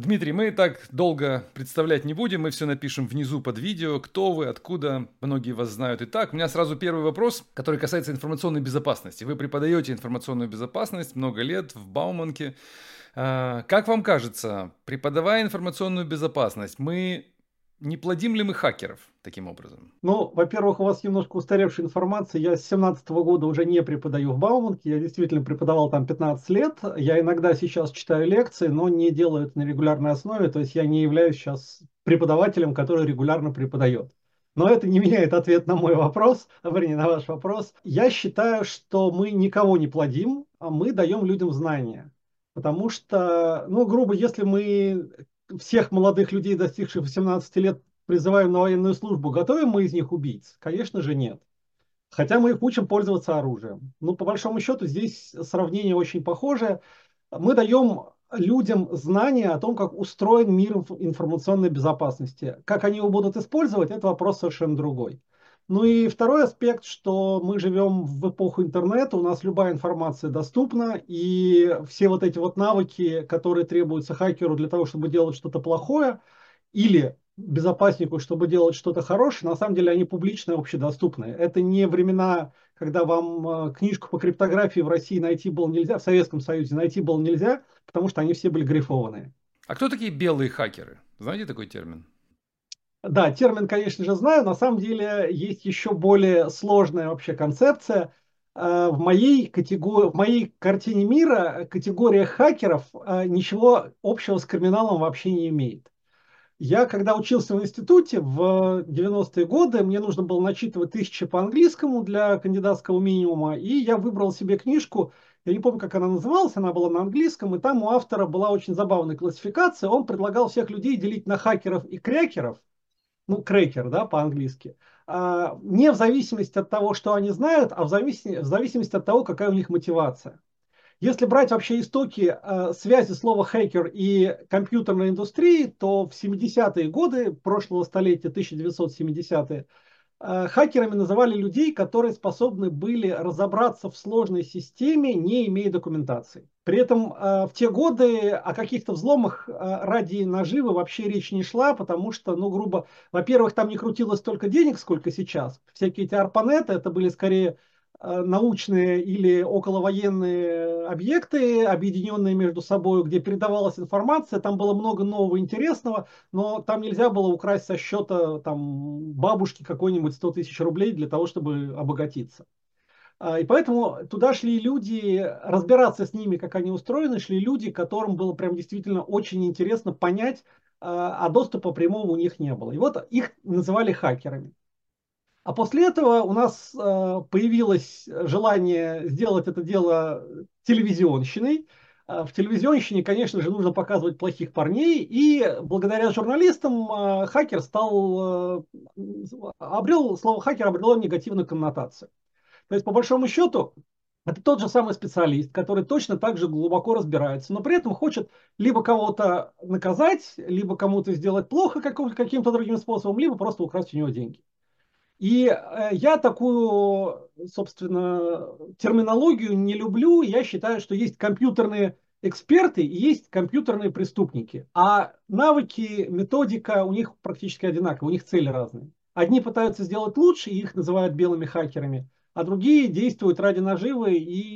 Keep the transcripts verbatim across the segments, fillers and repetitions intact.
Дмитрий, мы так долго представлять не будем, мы все напишем внизу под видео, кто вы, откуда, многие вас знают и так. У меня сразу первый вопрос, который касается информационной безопасности. Вы преподаете информационную безопасность много лет в Бауманке. А, Как вам кажется, преподавая информационную безопасность, мы не плодим ли мы хакеров таким образом? Ну, во-первых, у вас немножко устаревшая информация. Я с семнадцатого года уже не преподаю в Бауманке. Я действительно преподавал там пятнадцать лет. Я иногда сейчас читаю лекции, но не делаю это на регулярной основе. То есть я не являюсь сейчас преподавателем, который регулярно преподает. Но это не меняет ответ на мой вопрос, а, вернее, на ваш вопрос. Я считаю, что мы никого не плодим, а мы даем людям знания. Потому что, ну, грубо, если мы всех молодых людей, достигших восемнадцати лет, призываем на военную службу, готовим мы из них убийц? Конечно же нет. Хотя мы их учим пользоваться оружием. Ну, по большому счету, здесь сравнение очень похожее. Мы даем людям знания о том, как устроен мир информационной безопасности. Как они его будут использовать, это вопрос совершенно другой. Ну и второй аспект, что мы живем в эпоху интернета, у нас любая информация доступна, и все вот эти вот навыки, которые требуются хакеру для того, чтобы делать что-то плохое, или безопаснику, чтобы делать что-то хорошее, на самом деле они публичные, общедоступные. Это не времена, когда вам э, книжку по криптографии в России найти было нельзя, в Советском Союзе найти было нельзя, потому что они все были грифованные. А кто такие белые хакеры? Знаете такой термин? Да, термин, конечно же, знаю. На самом деле есть еще более сложная вообще концепция. Э, В моей категории, в моей картине мира категория хакеров э, ничего общего с криминалом вообще не имеет. Я, когда учился в институте в девяностые годы, мне нужно было начитывать тысячи по английскому для кандидатского минимума, и я выбрал себе книжку, я не помню, как она называлась, она была на английском, и там у автора была очень забавная классификация. Он предлагал всех людей делить на хакеров и крекеров, ну, крекер, да, по-английски, а, не в зависимости от того, что они знают, а в зависимости, в зависимости от того, какая у них мотивация. Если брать вообще истоки э, связи слова хакер и компьютерной индустрии, то в семидесятые годы прошлого столетия, тысяча девятьсот семидесятые, э, хакерами называли людей, которые способны были разобраться в сложной системе, не имея документации. При этом э, в те годы о каких-то взломах э, ради наживы вообще речь не шла, потому что, ну, грубо, во-первых, там не крутилось столько денег, сколько сейчас. Всякие эти арпанеты, это были скорее э, научные или околовоенные объекты, объединенные между собой, где передавалась информация, там было много нового интересного, но там нельзя было украсть со счета там, бабушки какой-нибудь сто тысяч рублей для того, чтобы обогатиться. А, И поэтому туда шли люди, разбираться с ними, как они устроены, шли люди, которым было прям действительно очень интересно понять, а а доступа прямого у них не было. И вот их называли хакерами. А после этого у нас э, появилось желание сделать это дело телевизионщиной. А В телевизионщине, конечно же, нужно показывать плохих парней, и благодаря журналистам э, хакер стал, э, обрел, слово хакер обрело негативную коннотацию. То есть, по большому счету, это тот же самый специалист, который точно так же глубоко разбирается, но при этом хочет либо кого-то наказать, либо кому-то сделать плохо каким-то другим способом, либо просто украсть у него деньги. И э, я такую, собственно, терминологию не люблю. Я считаю, что есть компьютерные эксперты и есть компьютерные преступники. А навыки, методика у них практически одинаковые, у них цели разные. Одни пытаются сделать лучше, и их называют белыми хакерами, а другие действуют ради наживы,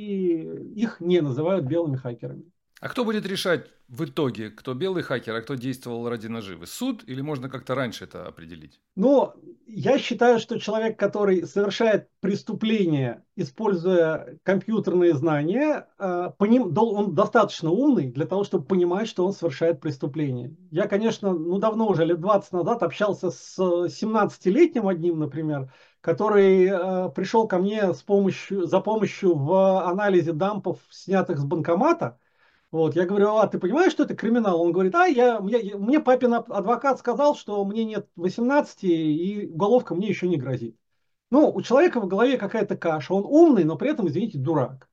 и их не называют белыми хакерами. А кто будет решать в итоге, кто белый хакер, а кто действовал ради наживы? Суд или можно как-то раньше это определить? Но я считаю, что человек, который совершает преступление, используя компьютерные знания, э, по ним, дол- он достаточно умный для того, чтобы понимать, что он совершает преступление. Я, конечно, ну давно уже, лет двадцать назад, общался с семнадцатилетним одним, например, который э, пришел ко мне с помощью, за помощью в анализе дампов, снятых с банкомата. Вот, я говорю, а ты понимаешь, что это криминал? Он говорит, а я, мне, мне папин адвокат сказал, что мне нет восемнадцати и уголовка мне еще не грозит. Ну, у человека в голове какая-то каша. Он умный, но при этом, извините, дурак.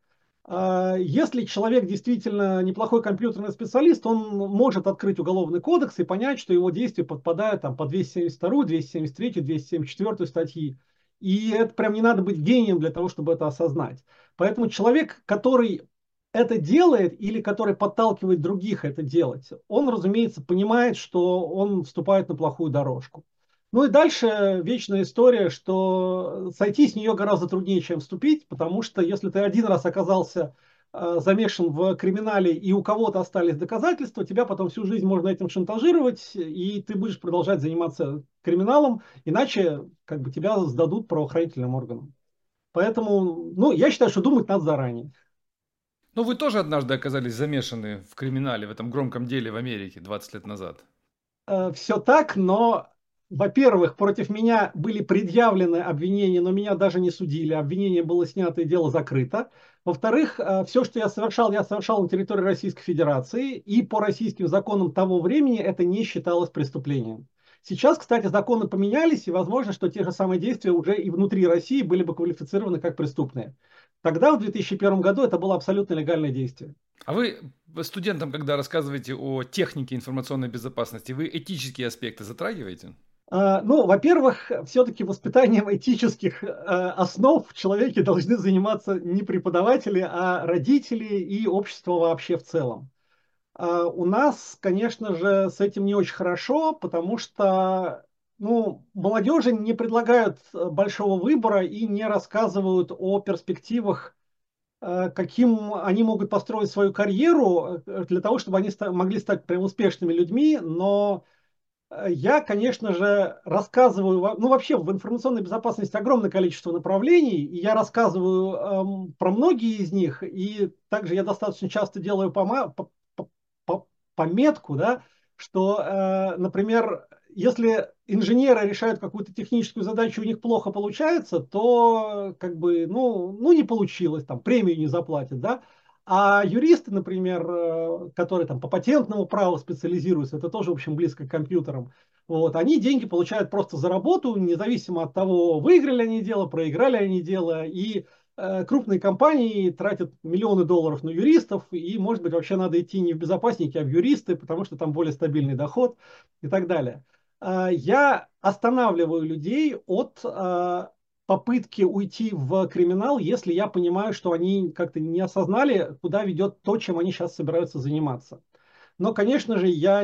А Если человек действительно неплохой компьютерный специалист, он может открыть уголовный кодекс и понять, что его действия подпадают там, по двести семьдесят второй, двести семьдесят третий, двести семьдесят четвёртой статьи. И это прям не надо быть гением для того, чтобы это осознать. Поэтому человек, который это делает или который подталкивает других это делать, он, разумеется, понимает, что он вступает на плохую дорожку. Ну и дальше вечная история, что сойти с нее гораздо труднее, чем вступить, потому что если ты один раз оказался э, замешан в криминале и у кого-то остались доказательства, тебя потом всю жизнь можно этим шантажировать, и ты будешь продолжать заниматься криминалом, иначе как бы тебя сдадут правоохранительным органам. Поэтому, ну, я считаю, что думать надо заранее. Ну, вы тоже однажды оказались замешаны в криминале, в этом громком деле в Америке двадцать лет назад. Э, все так, но, во-первых, против меня были предъявлены обвинения, но меня даже не судили. Обвинение было снято и дело закрыто. Во-вторых, э, все, что я совершал, я совершал на территории Российской Федерации, и по российским законам того времени это не считалось преступлением. Сейчас, кстати, законы поменялись, и возможно, что те же самые действия уже и внутри России были бы квалифицированы как преступные. Тогда, в две тысячи первом году, это было абсолютно легальное действие. А вы студентам, когда рассказываете о технике информационной безопасности, вы этические аспекты затрагиваете? А, Ну, во-первых, все-таки воспитанием этических э, основ в человеке должны заниматься не преподаватели, а родители и общество вообще в целом. А У нас, конечно же, с этим не очень хорошо, потому что ну, молодежи не предлагают э, большого выбора и не рассказывают о перспективах, э, каким они могут построить свою карьеру э, для того, чтобы они ста- могли стать прям успешными людьми, но я, конечно же, рассказываю, ну вообще в информационной безопасности огромное количество направлений, и я рассказываю эм, про многие из них, и также я достаточно часто делаю пома- по- по- по- пометку, да, что, э, например, если инженеры решают какую-то техническую задачу, у них плохо получается, то как бы, ну, ну не получилось, там премию не заплатят, да. А юристы, например, э, которые там по патентному праву специализируются, это тоже, в общем, близко к компьютерам, вот, они деньги получают просто за работу, независимо от того, выиграли они дело, проиграли они дело, и э, крупные компании тратят миллионы долларов на юристов, и, может быть, вообще надо идти не в безопасники, а в юристы, потому что там более стабильный доход и так далее. Э, я останавливаю людей от э, попытки уйти в криминал, если я понимаю, что они как-то не осознали, куда ведет то, чем они сейчас собираются заниматься. Но, конечно же, я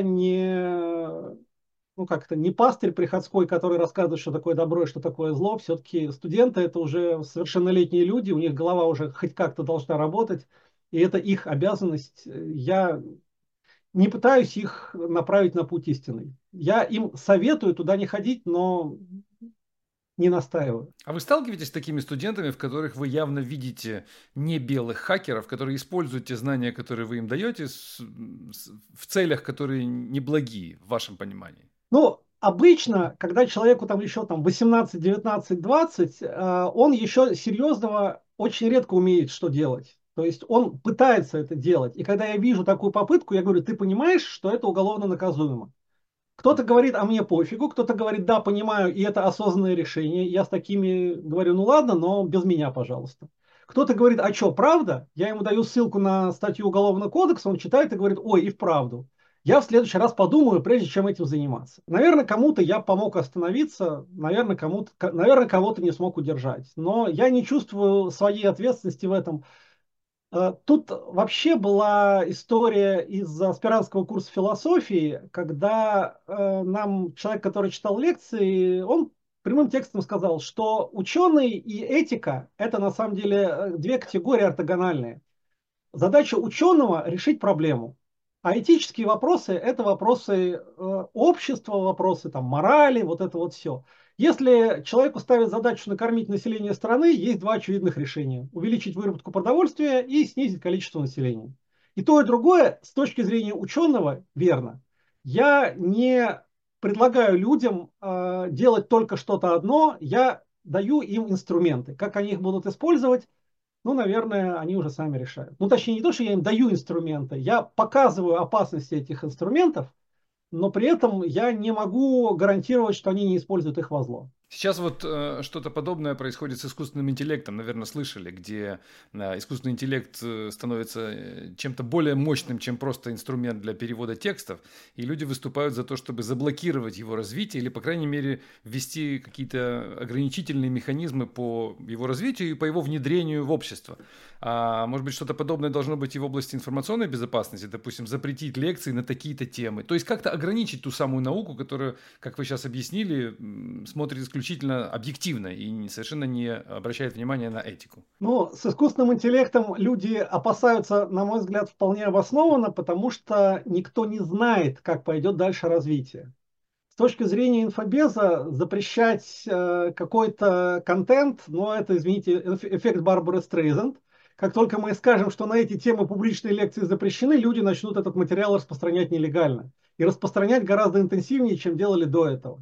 не, ну как-то не пастырь приходской, который рассказывает, что такое добро и что такое зло. Все-таки студенты это уже совершеннолетние люди, у них голова уже хоть как-то должна работать, и это их обязанность. Я не пытаюсь их направить на путь истинный. Я им советую туда не ходить, но не настаиваю. А вы сталкиваетесь с такими студентами, в которых вы явно видите не белых хакеров, которые используют те знания, которые вы им даете, с- с- в целях, которые неблагие в вашем понимании? Ну, обычно, когда человеку там еще там восемнадцать, девятнадцать, двадцать, э, он еще серьезного очень редко умеет что делать. То есть он пытается это делать. И когда я вижу такую попытку, я говорю, ты понимаешь, что это уголовно наказуемо. Кто-то говорит, а мне пофигу, кто-то говорит, да, понимаю, и это осознанное решение. Я с такими говорю, ну ладно, но без меня, пожалуйста. Кто-то говорит, а что, правда? Я ему даю ссылку на статью Уголовного кодекса, он читает и говорит, ой, и вправду. Я в следующий раз подумаю, прежде чем этим заниматься. Наверное, кому-то я помог остановиться, наверное, кому-то, наверное, кого-то не смог удержать. Но я не чувствую своей ответственности в этом. Э, Тут вообще была история из аспирантского курса философии, когда э, нам человек, который читал лекции, он прямым текстом сказал, что ученый и этика – это на самом деле э, две категории ортогональные. Задача ученого – решить проблему. А этические вопросы – это вопросы э, общества, вопросы там, морали, вот это вот все. Если человеку ставят задачу накормить население страны, есть два очевидных решения. Увеличить выработку продовольствия и снизить количество населения. И то, и другое с точки зрения ученого верно. Я не предлагаю людям э, делать только что-то одно, я даю им инструменты. Как они их будут использовать, ну, наверное, они уже сами решают. Ну, точнее, не то, что я им даю инструменты, я показываю опасности этих инструментов, но при этом я не могу гарантировать, что они не используют их во зло. Сейчас вот э, что-то подобное происходит с искусственным интеллектом, наверное, слышали, где э, искусственный интеллект э, становится э, чем-то более мощным, чем просто инструмент для перевода текстов, и люди выступают за то, чтобы заблокировать его развитие или, по крайней мере, ввести какие-то ограничительные механизмы по его развитию и по его внедрению в общество. А может быть, что-то подобное должно быть и в области информационной безопасности, допустим, запретить лекции на такие-то темы, то есть как-то ограничить ту самую науку, которая, как вы сейчас объяснили, м, смотрит исключительно объективно и не- совершенно не обращает внимания на этику. Ну, с искусственным интеллектом люди опасаются, на мой взгляд, вполне обоснованно, потому что никто не знает, как пойдет дальше развитие. С точки зрения инфобеза запрещать э, какой-то контент, ну, это, извините, эф- эффект Барбары Стрейзенд. Как только мы скажем, что на эти темы публичные лекции запрещены, люди начнут этот материал распространять нелегально. И распространять гораздо интенсивнее, чем делали до этого.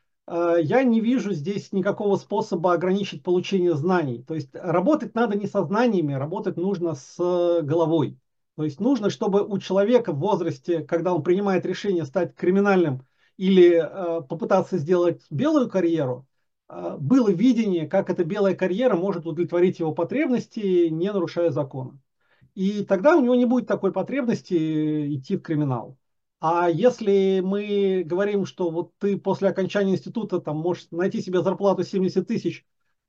Э, Я не вижу здесь никакого способа ограничить получение знаний. То есть работать надо не со знаниями, работать нужно с головой. То есть нужно, чтобы у человека в возрасте, когда он принимает решение стать криминальным или э, попытаться сделать белую карьеру, э, было видение, как эта белая карьера может удовлетворить его потребности, не нарушая закона. И тогда у него не будет такой потребности идти в криминал. А если мы говорим, что вот ты после окончания института там можешь найти себе зарплату семьдесят тысяч,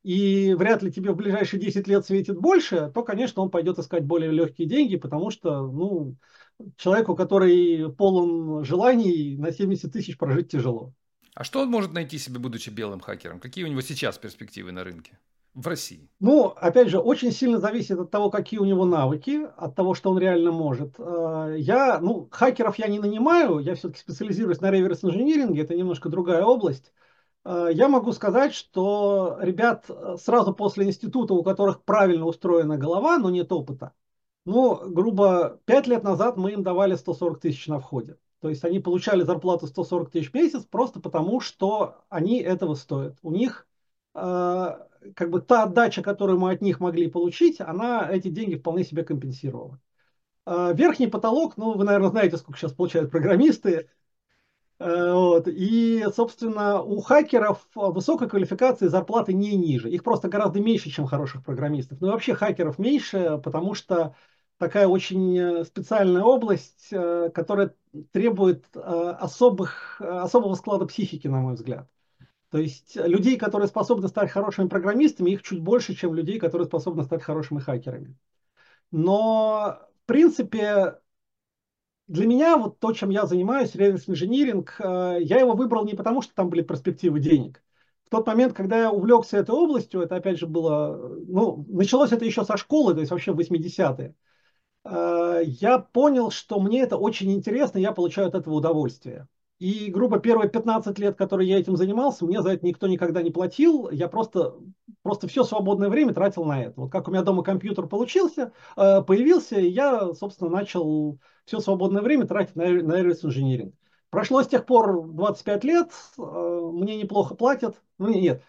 и вряд ли тебе в ближайшие десять лет светит больше, то, конечно, он пойдет искать более легкие деньги, потому что, ну, человеку, который полон желаний, на семьдесят тысяч прожить тяжело. А что он может найти себе, будучи белым хакером? Какие у него сейчас перспективы на рынке? В России. Ну, опять же, очень сильно зависит от того, какие у него навыки, от того, что он реально может. Э, Я, ну, хакеров я не нанимаю, я все-таки специализируюсь на реверс-инжиниринге, это немножко другая область. Э, Я могу сказать, что ребят э, сразу после института, у которых правильно устроена голова, но нет опыта, ну, грубо, пять лет назад мы им давали сто сорок тысяч на входе. То есть они получали зарплату сто сорок тысяч в месяц просто потому, что они этого стоят. У них э, как бы та отдача, которую мы от них могли получить, она эти деньги вполне себе компенсировала. Э, верхний потолок, ну, вы, наверное, знаете, сколько сейчас получают программисты. Э, вот. И, собственно, у хакеров высокой квалификации зарплаты не ниже. Их просто гораздо меньше, чем хороших программистов. Ну и вообще хакеров меньше, потому что такая очень э, специальная область, э, которая требует э, особых, э, особого склада психики, на мой взгляд. То есть людей, которые способны стать хорошими программистами, их чуть больше, чем людей, которые способны стать хорошими хакерами. Но, в принципе, для меня вот то, чем я занимаюсь, реверс-инжиниринг, э, я его выбрал не потому, что там были перспективы денег. В тот момент, когда я увлекся этой областью, это опять же было, ну, началось это еще со школы, то есть вообще в восьмидесятые, э, я понял, что мне это очень интересно, я получаю от этого удовольствие. И, грубо, первые пятнадцать лет, которые я этим занимался, мне за это никто никогда не платил, я просто, просто все свободное время тратил на это. Вот как у меня дома компьютер получился, э, появился, и я, собственно, начал все свободное время тратить на, на инжиниринг. Прошло с тех пор двадцать пять лет, э, мне неплохо платят. Ну, нет,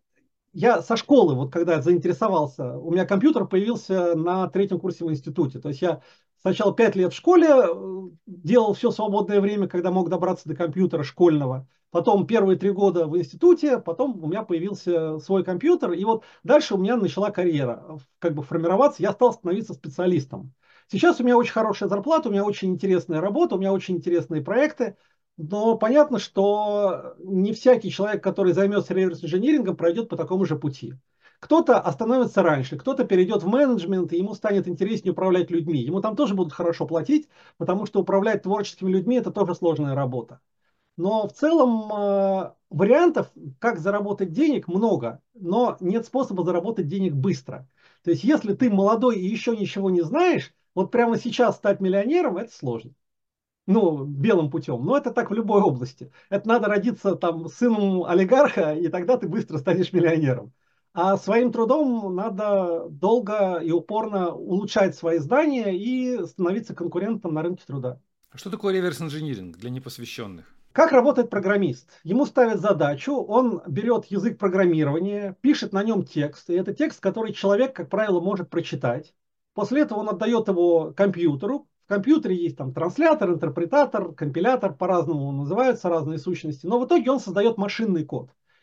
я со школы, вот когда заинтересовался, у меня компьютер появился на третьем курсе в институте. То есть я сначала пять лет в школе э, делал все свободное время, когда мог добраться до компьютера школьного. Потом первые три года в институте, потом у меня появился свой компьютер. И вот дальше у меня начала карьера э, как бы формироваться. Я стал становиться специалистом. Сейчас у меня очень хорошая зарплата, у меня очень интересная работа, у меня очень интересные проекты. Но понятно, что не всякий человек, который займется реверс-инжинирингом, пройдет по такому же пути. Кто-то остановится раньше, кто-то перейдет в менеджмент, и ему станет интереснее управлять людьми. Ему там тоже будут хорошо платить, потому что управлять творческими людьми – это тоже сложная работа. Но в целом э, вариантов, как заработать денег, много, но нет способа заработать денег быстро. То есть если ты молодой и еще ничего не знаешь, вот прямо сейчас стать миллионером – это сложно, ну, белым путем. Но это так в любой области. Это надо родиться там сыном олигарха, и тогда ты быстро станешь миллионером. А своим трудом надо долго и упорно улучшать свои знания и становиться конкурентом на рынке труда. А что такое реверс-инжиниринг для непосвященных? Как работает программист? Ему ставят задачу, он берет язык программирования, пишет на нем текст, и это текст, который человек, как правило, может прочитать. После этого он отдает его компьютеру. В компьютере есть там транслятор, интерпретатор, компилятор, по-разному называются разные сущности. Но в итоге он создает машинный код.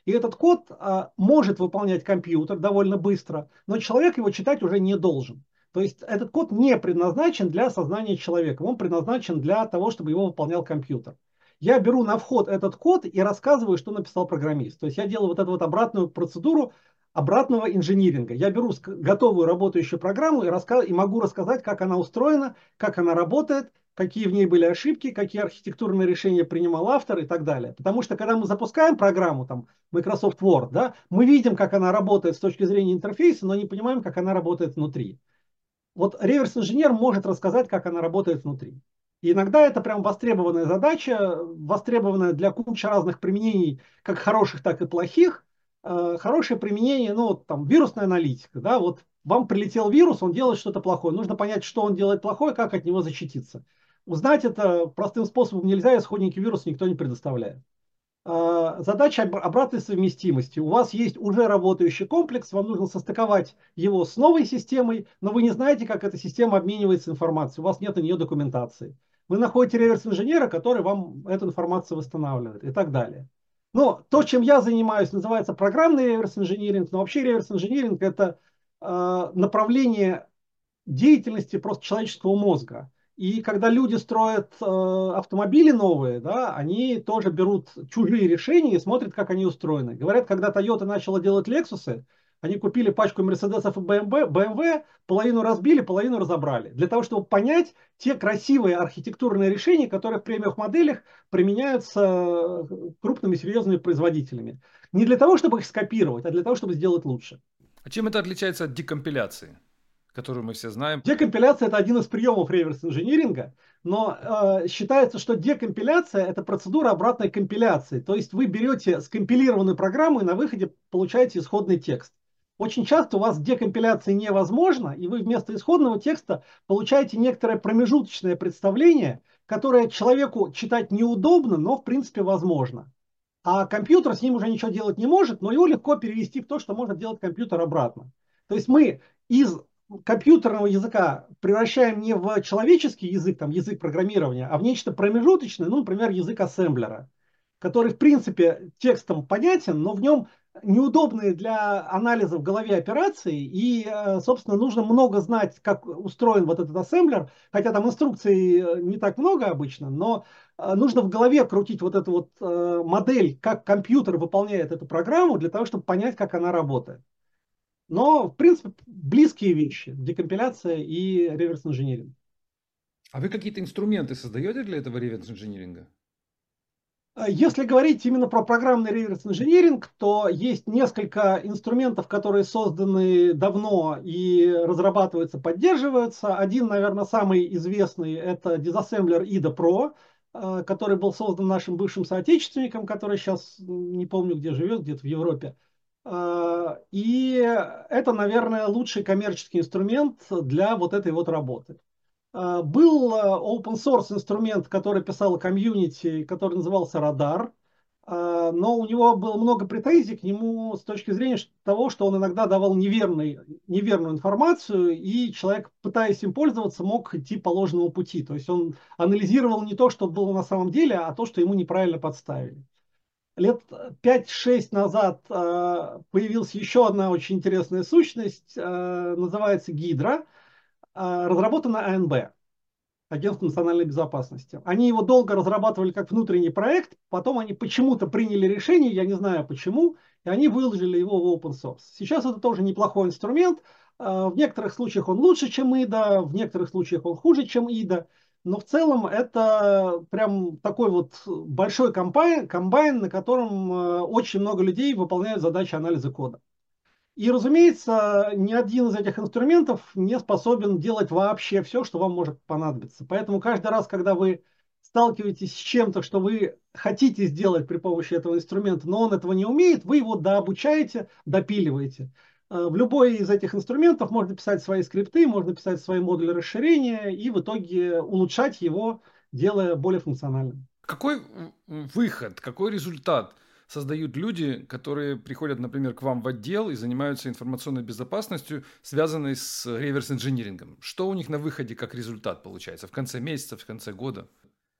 И этот код а, может выполнять компьютер довольно быстро, но человек его читать уже не должен. То есть этот код не предназначен для сознания человека, он предназначен для того, чтобы его выполнял компьютер. Я беру на вход этот код и рассказываю, что написал программист. То есть я делаю вот эту вот обратную процедуру обратного инжиниринга. Я беру готовую работающую программу и, рассказ... и могу рассказать, как она устроена, как она работает, какие в ней были ошибки, какие архитектурные решения принимал автор и так далее. Потому что когда мы запускаем программу, там, Microsoft Word, да, мы видим, как она работает с точки зрения интерфейса, но не понимаем, как она работает внутри. Вот реверс-инженер может рассказать, как она работает внутри. И иногда это прям востребованная задача, востребованная для кучи разных применений, как хороших, так и плохих. Э, хорошее применение, ну, там, вирусная аналитика, да, вот вам прилетел вирус, он делает что-то плохое. Нужно понять, что он делает плохое, как от него защититься. Узнать это простым способом нельзя, исходники вируса никто не предоставляет. Задача обратной совместимости. У вас есть уже работающий комплекс, вам нужно состыковать его с новой системой, но вы не знаете, как эта система обменивается информацией, у вас нет на нее документации. Вы находите реверс-инженера, который вам эту информацию восстанавливает и так далее. Но то, чем я занимаюсь, называется программный реверс-инжиниринг, но вообще реверс-инжиниринг это э, направление деятельности просто человеческого мозга. И когда люди строят э, автомобили новые, да, они тоже берут чужие решения и смотрят, как они устроены. Говорят, когда Toyota начала делать Lexus, они купили пачку Мерседесов и бэ эм вэ, бэ эм вэ, половину разбили, половину разобрали. Для того, чтобы понять те красивые архитектурные решения, которые в премиум моделях применяются крупными серьезными производителями. Не для того, чтобы их скопировать, а для того, чтобы сделать лучше. А чем это отличается от декомпиляции, которую мы все знаем? Декомпиляция – это один из приемов реверс-инжиниринга, но э, считается, что декомпиляция – это процедура обратной компиляции. То есть вы берете скомпилированную программу и на выходе получаете исходный текст. Очень часто у вас декомпиляция невозможна, и вы вместо исходного текста получаете некоторое промежуточное представление, которое человеку читать неудобно, но в принципе возможно. А компьютер с ним уже ничего делать не может, но его легко перевести в то, что может делать компьютер обратно. То есть мы из компьютерного языка превращаем не в человеческий язык, там, язык программирования, а в нечто промежуточное, ну, например, язык ассемблера, который, в принципе, текстом понятен, но в нем неудобные для анализа в голове операции, и, собственно, нужно много знать, как устроен вот этот ассемблер, хотя там инструкций не так много обычно, но нужно в голове крутить вот эту вот модель, как компьютер выполняет эту программу, для того, чтобы понять, как она работает. Но, в принципе, близкие вещи. Декомпиляция и реверс-инжиниринг. А вы какие-то инструменты создаете для этого реверс-инжиниринга? Если говорить именно про программный реверс-инжиниринг, то есть несколько инструментов, которые созданы давно и разрабатываются, поддерживаются. Один, наверное, самый известный – это дизассемблер ай ди эй Pro, который был создан нашим бывшим соотечественником, который сейчас не помню, где живет, где-то в Европе. И это, наверное, лучший коммерческий инструмент для вот этой вот работы. Был open source инструмент, который писала комьюнити, который назывался Радар, но у него было много претензий к нему с точки зрения того, что он иногда давал неверный, неверную информацию, и человек, пытаясь им пользоваться, мог идти по ложному пути. То есть он анализировал не то, что было на самом деле, а то, что ему неправильно подставили. Лет пять-шесть назад э, появилась еще одна очень интересная сущность, э, называется Гидра, э, разработана а эн бэ, Агентство национальной безопасности. Они его долго разрабатывали как внутренний проект, потом они почему-то приняли решение, я не знаю почему, и они выложили его в open source. Сейчас это тоже неплохой инструмент, э, в некоторых случаях он лучше, чем ай ди эй, в некоторых случаях он хуже, чем ай ди эй. Но в целом это прям такой вот большой комбайн, комбайн, на котором очень много людей выполняют задачи анализа кода. И, разумеется, ни один из этих инструментов не способен делать вообще все, что вам может понадобиться. Поэтому каждый раз, когда вы сталкиваетесь с чем-то, что вы хотите сделать при помощи этого инструмента, но он этого не умеет, вы его дообучаете, допиливаете. В любой из этих инструментов можно писать свои скрипты, можно писать свои модули расширения и в итоге улучшать его, делая более функциональным. Какой выход, какой результат создают люди, которые приходят, например, к вам в отдел и занимаются информационной безопасностью, связанной с реверс-инжинирингом? Что у них на выходе как результат получается в конце месяца, в конце года?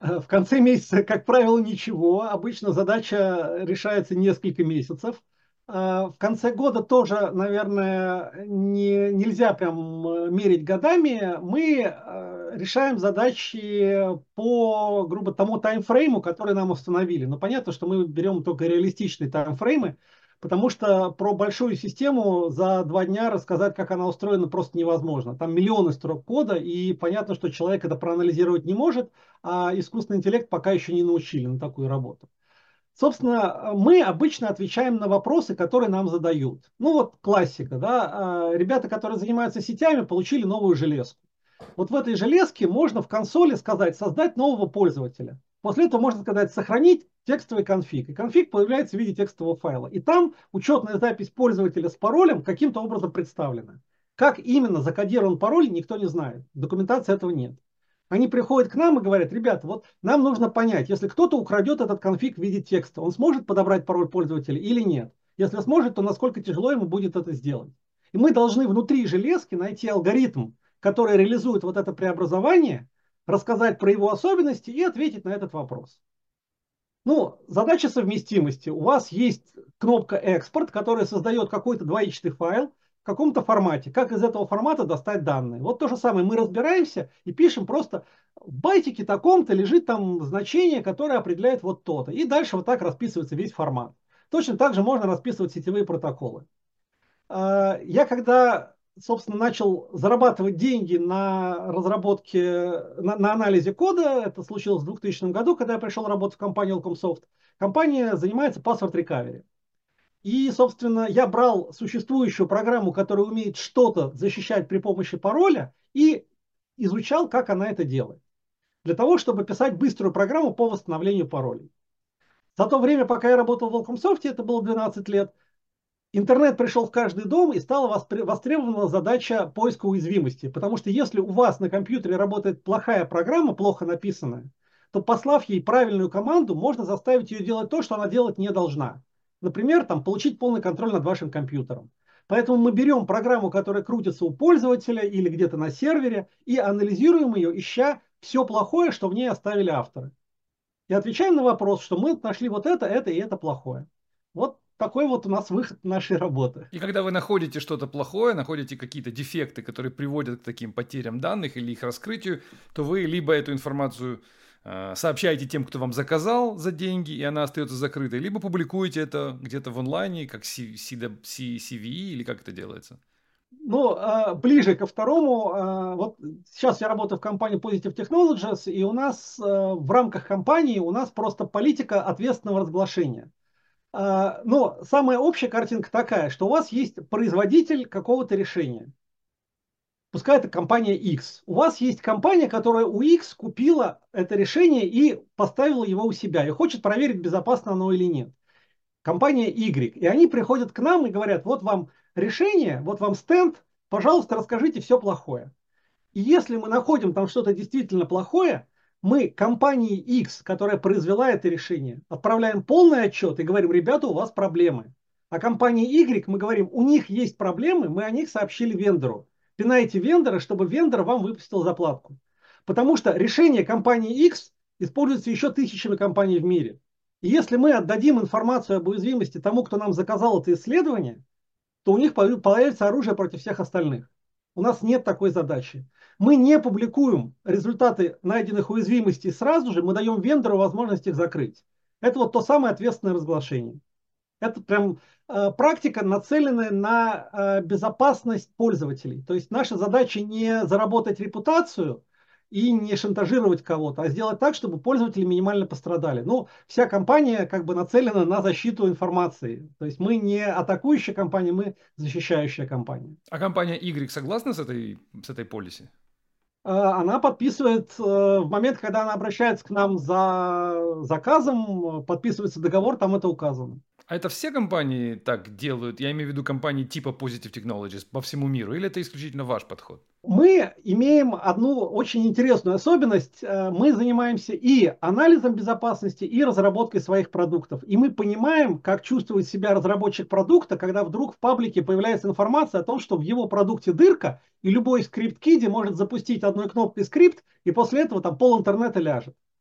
В конце месяца, как правило, ничего. Обычно задача решается несколько месяцев. В конце года тоже, наверное, не, нельзя прям мерить годами. Мы решаем задачи по, грубо, тому таймфрейму, который нам установили. Но понятно, что мы берем только реалистичные таймфреймы, потому что про большую систему за два дня рассказать, как она устроена, просто невозможно. Там миллионы строк кода, и понятно, что человек это проанализировать не может, а искусственный интеллект пока еще не научили на такую работу. Собственно, мы обычно отвечаем на вопросы, которые нам задают. Ну вот классика, да, а, ребята, которые занимаются сетями, получили новую железку. Вот в этой железке можно в консоли сказать создать нового пользователя. После этого можно сказать сохранить текстовый конфиг. И конфиг появляется в виде текстового файла. И там учетная запись пользователя с паролем каким-то образом представлена. Как именно закодирован пароль, никто не знает. Документации этого нет. Они приходят к нам и говорят: ребята, вот нам нужно понять, если кто-то украдет этот конфиг в виде текста, он сможет подобрать пароль пользователя или нет? Если сможет, то насколько тяжело ему будет это сделать? И мы должны внутри железки найти алгоритм, который реализует вот это преобразование, рассказать про его особенности и ответить на этот вопрос. Ну, задача совместимости. У вас есть кнопка «Экспорт», которая создает какой-то двоичный файл в каком-то формате. Как из этого формата достать данные? Вот то же самое. Мы разбираемся и пишем просто в байтике таком-то лежит там значение, которое определяет вот то-то. И дальше вот так расписывается весь формат. Точно так же можно расписывать сетевые протоколы. Я когда, собственно, начал зарабатывать деньги на разработке, на, на анализе кода, это случилось в двухтысячном году, когда я пришел работать в компанию Alcomsoft. Компания занимается password recovery. И, собственно, я брал существующую программу, которая умеет что-то защищать при помощи пароля, и изучал, как она это делает. Для того, чтобы писать быструю программу по восстановлению паролей. За то время, пока я работал в Alcomsoft, это было двенадцать лет, интернет пришел в каждый дом, и стала востребована задача поиска уязвимости. Потому что если у вас на компьютере работает плохая программа, плохо написанная, то, послав ей правильную команду, можно заставить ее делать то, что она делать не должна. Например, там, получить полный контроль над вашим компьютером. Поэтому мы берем программу, которая крутится у пользователя или где-то на сервере, и анализируем ее, ища все плохое, что в ней оставили авторы. И отвечаем на вопрос, что мы нашли вот это, это и это плохое. Вот такой вот у нас выход нашей работы. И когда вы находите что-то плохое, находите какие-то дефекты, которые приводят к таким потерям данных или их раскрытию, то вы либо эту информацию э, сообщаете тем, кто вам заказал за деньги, и она остается закрытой, либо публикуете это где-то в онлайне, как си ви и, или как это делается? Ну, ближе ко второму. Вот сейчас я работаю в компании Positive Technologies, и у нас в рамках компании у нас просто политика ответственного разглашения. Но самая общая картинка такая, что у вас есть производитель какого-то решения. Пускай это компания X. У вас есть компания, которая у X купила это решение и поставила его у себя, и хочет проверить, безопасно оно или нет. Компания Y. И они приходят к нам и говорят: вот вам решение, вот вам стенд, пожалуйста, расскажите все плохое. И если мы находим там что-то действительно плохое, мы компании X, которая произвела это решение, отправляем полный отчет и говорим: ребята, у вас проблемы. А компании Y мы говорим: у них есть проблемы, мы о них сообщили вендору. Пинайте вендора, чтобы вендор вам выпустил заплатку. Потому что решение компании X используется еще тысячами компаний в мире. И если мы отдадим информацию об уязвимости тому, кто нам заказал это исследование, то у них появится оружие против всех остальных. У нас нет такой задачи. Мы не публикуем результаты найденных уязвимостей сразу же, мы даем вендору возможность их закрыть. Это вот то самое ответственное разглашение. Это прям э, практика, нацеленная на э, безопасность пользователей. То есть наша задача не заработать репутацию и не шантажировать кого-то, а сделать так, чтобы пользователи минимально пострадали. Ну, вся компания как бы нацелена на защиту информации. То есть мы не атакующая компания, мы защищающая компания. А компания Y согласна с этой, с этой полиси? Она подписывает, в момент, когда она обращается к нам за заказом, подписывается договор, там это указано. А это все компании так делают? Я имею в виду компании типа Positive Technologies по всему миру? Или это исключительно ваш подход? Мы имеем одну очень интересную особенность. Мы занимаемся и анализом безопасности, и разработкой своих продуктов. И мы понимаем, как чувствует себя разработчик продукта, когда вдруг в паблике появляется информация о том, что в его продукте дырка, и любой скрипт-киди может запустить одной кнопкой скрипт, и после этого там пол интернета ляжет.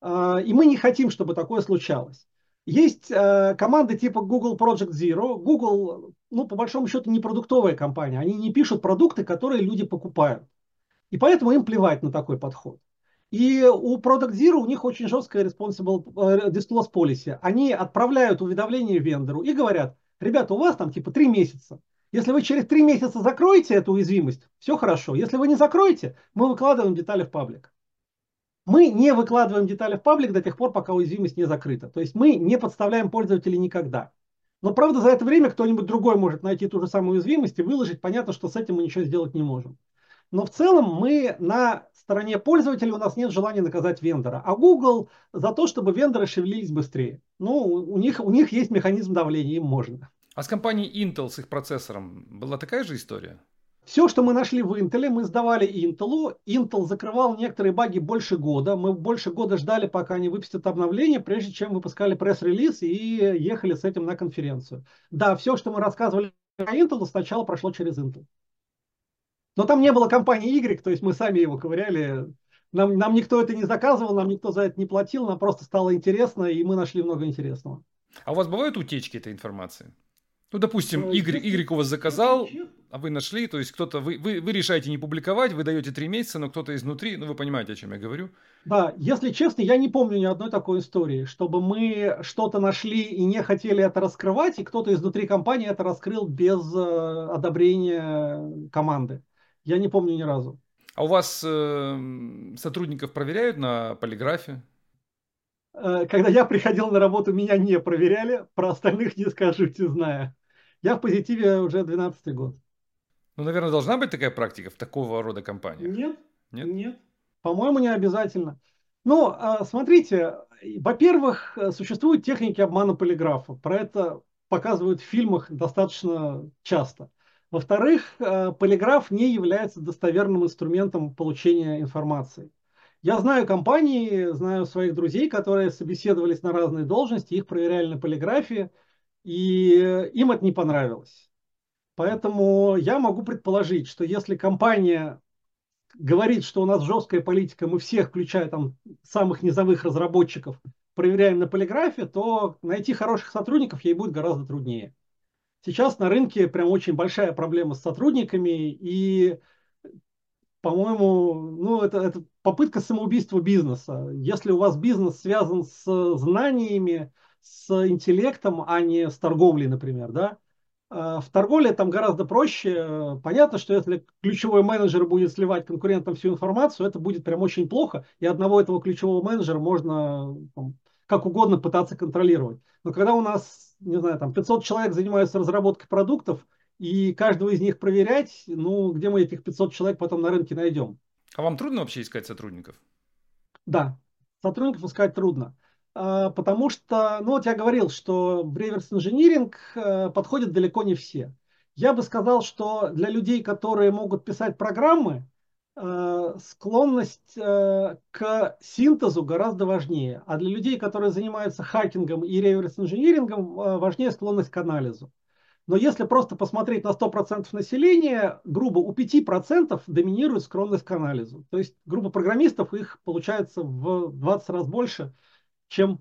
Э, и мы не хотим, чтобы такое случалось. Есть э, команды типа Google Project Zero. Google, ну, по большому счету, не продуктовая компания. Они не пишут продукты, которые люди покупают. И поэтому им плевать на такой подход. И у Product Zero у них очень жесткая responsible э, disclose policy. Они отправляют уведомление вендору и говорят: ребята, у вас там типа три месяца. Если вы через три месяца закроете эту уязвимость, все хорошо. Если вы не закроете, мы выкладываем детали в паблик. Мы не выкладываем детали в паблик до тех пор, пока уязвимость не закрыта. То есть мы не подставляем пользователей никогда. Но правда за это время кто-нибудь другой может найти ту же самую уязвимость и выложить. Понятно, что с этим мы ничего сделать не можем. Но в целом мы на стороне пользователей, у нас нет желания наказать вендора. А Google за то, чтобы вендоры шевелились быстрее. Ну, у них, у них есть механизм давления, им можно. А с компанией Intel, с их процессором, была такая же история? Все, что мы нашли в Intel, мы сдавали Intel. Intel закрывал некоторые баги больше года. Мы больше года ждали, пока они выпустят обновление, прежде чем выпускали пресс-релиз и ехали с этим на конференцию. Да, все, что мы рассказывали про Intel, сначала прошло через Intel. Но там не было компании Y, то есть мы сами его ковыряли. Нам, нам никто это не заказывал, нам никто за это не платил, нам просто стало интересно, и мы нашли много интересного. А у вас бывают утечки этой информации? Ну, допустим, Э, Y, Если, Y у вас если заказал, честно, а вы нашли, то есть кто-то, вы, вы, вы решаете не публиковать, вы даете три месяца, но кто-то изнутри, ну, вы понимаете, о чем я говорю. да, если честно, я не помню ни одной такой истории, чтобы мы что-то нашли и не хотели это раскрывать, и кто-то изнутри компании это раскрыл без э, одобрения команды. Я не помню ни разу. А у вас э, сотрудников проверяют на полиграфе? Э, Когда я приходил на работу, меня не проверяли, про остальных не скажу, не зная. Я в позитиве уже двенадцатый год. Ну, наверное, должна быть такая практика в такого рода компаниях. Нет, Нет? нет. По-моему, не обязательно. Ну, а, смотрите, во-первых, э, существуют техники обмана полиграфа. Про это показывают в фильмах достаточно часто. Во-вторых, э, полиграф не является достоверным инструментом получения информации. Я знаю компании, знаю своих друзей, которые собеседовались на разные должности, их проверяли на полиграфе, и э, им это не понравилось. Поэтому я могу предположить, что если компания говорит, что у нас жесткая политика, мы всех, включая там самых низовых разработчиков, проверяем на полиграфе, то найти хороших сотрудников ей будет гораздо труднее. Сейчас на рынке прям очень большая проблема с сотрудниками, и, по-моему, ну, это, это попытка самоубийства бизнеса. Если у вас бизнес связан с знаниями, с интеллектом, а не с торговлей, например, да, а в торговле там гораздо проще. Понятно, что если ключевой менеджер будет сливать конкурентам всю информацию, это будет прям очень плохо. И одного этого ключевого менеджера можно там, как угодно пытаться контролировать. Но когда у нас, не знаю, там пятьсот человек занимаются разработкой продуктов, и каждого из них проверять, ну, где мы этих пятьсот человек потом на рынке найдем? А вам трудно вообще искать сотрудников? Да, сотрудников искать трудно. А, Потому что, ну вот я говорил, что в реверс инжиниринг э, подходят далеко не все. Я бы сказал, что для людей, которые могут писать программы, э, склонность э, к синтезу гораздо важнее. А для людей, которые занимаются хакингом и реверс инжинирингом, э, важнее склонность к анализу. Но если просто посмотреть на сто процентов населения, грубо у пяти процентов доминирует склонность к анализу. То есть группа программистов, их получается в двадцать раз больше, чем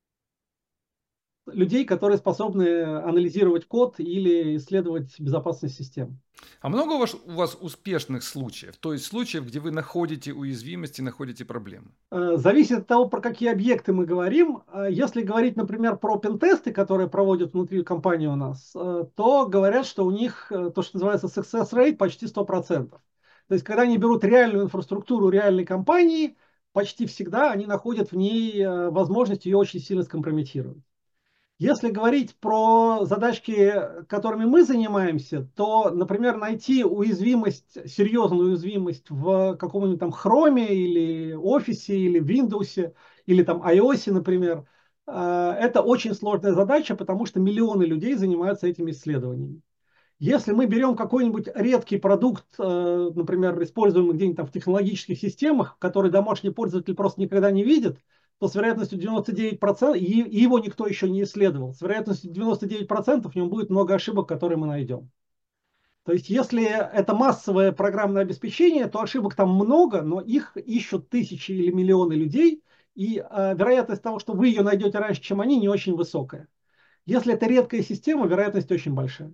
людей, которые способны анализировать код или исследовать безопасность систем. А много у вас, у вас успешных случаев? То есть случаев, где вы находите уязвимости, находите проблемы? Э, Зависит от того, про какие объекты мы говорим. Э, Если говорить, например, про пентесты, которые проводят внутри компании у нас, э, то говорят, что у них э, то, что называется success rate, почти сто процентов. То есть, когда они берут реальную инфраструктуру реальной компании, почти всегда они находят в ней э, возможность ее очень сильно скомпрометировать. Если говорить про задачки, которыми мы занимаемся, то, например, найти уязвимость, серьезную уязвимость в каком-нибудь там Chrome или Office или Windows или там iOS, например, э, это очень сложная задача, потому что миллионы людей занимаются этими исследованиями. Если мы берем какой-нибудь редкий продукт, э, например, используемый где-нибудь там в технологических системах, который домашний пользователь просто никогда не видит, то с вероятностью девяносто девять процентов, и его никто еще не исследовал, с вероятностью девяносто девять процентов в нем будет много ошибок, которые мы найдем. То есть, если это массовое программное обеспечение, то ошибок там много, но их ищут тысячи или миллионы людей, и э, вероятность того, что вы ее найдете раньше, чем они, не очень высокая. Если это редкая система, вероятность очень большая.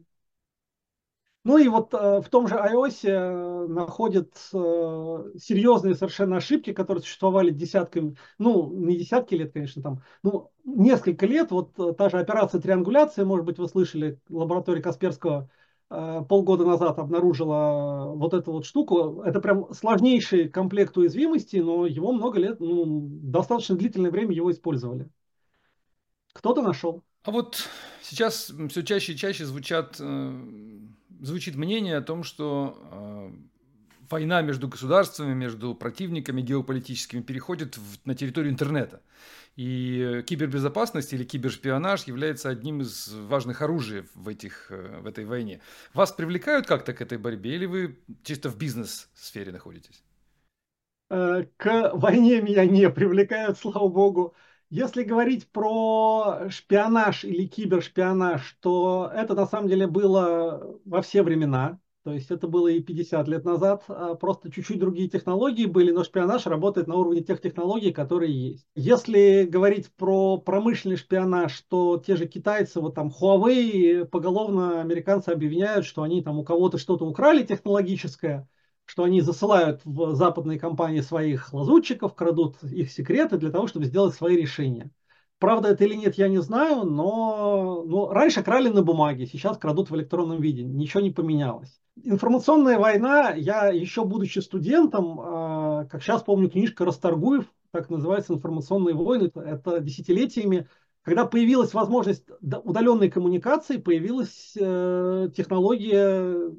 Ну и вот э, в том же iOS э, находят э, серьезные совершенно ошибки, которые существовали десятками, ну не десятки лет, конечно, там, ну несколько лет. Вот э, та же операция триангуляции, может быть, вы слышали, лаборатория Касперского э, полгода назад обнаружила вот эту вот штуку. Это прям сложнейший комплект уязвимостей, но его много лет, ну, достаточно длительное время его использовали. Кто-то нашел. А вот сейчас все чаще и чаще звучат, э, звучит мнение о том, что э, война между государствами, между противниками геополитическими переходит в, на территорию интернета. И кибербезопасность или кибершпионаж является одним из важных оружий в, этих, э, в этой войне. Вас привлекают как-то к этой борьбе или вы чисто в бизнес-сфере находитесь? Э, К войне меня не привлекают, слава богу. Если говорить про шпионаж или кибершпионаж, то это на самом деле было во все времена. То есть это было и пятьдесят лет назад, а просто чуть-чуть другие технологии были, но шпионаж работает на уровне тех технологий, которые есть. Если говорить про промышленный шпионаж, то те же китайцы, вот там Huawei, поголовно американцы объявляют, что они там у кого-то что-то украли технологическое, что они засылают в западные компании своих лазутчиков, крадут их секреты для того, чтобы сделать свои решения. Правда это или нет, я не знаю, но, но раньше крали на бумаге, сейчас крадут в электронном виде. Ничего не поменялось. Информационная война, я еще будучи студентом, э, как сейчас помню, книжка Расторгуев, так называется, «Информационные войны», это десятилетиями, когда появилась возможность удаленной коммуникации, появилась э, технология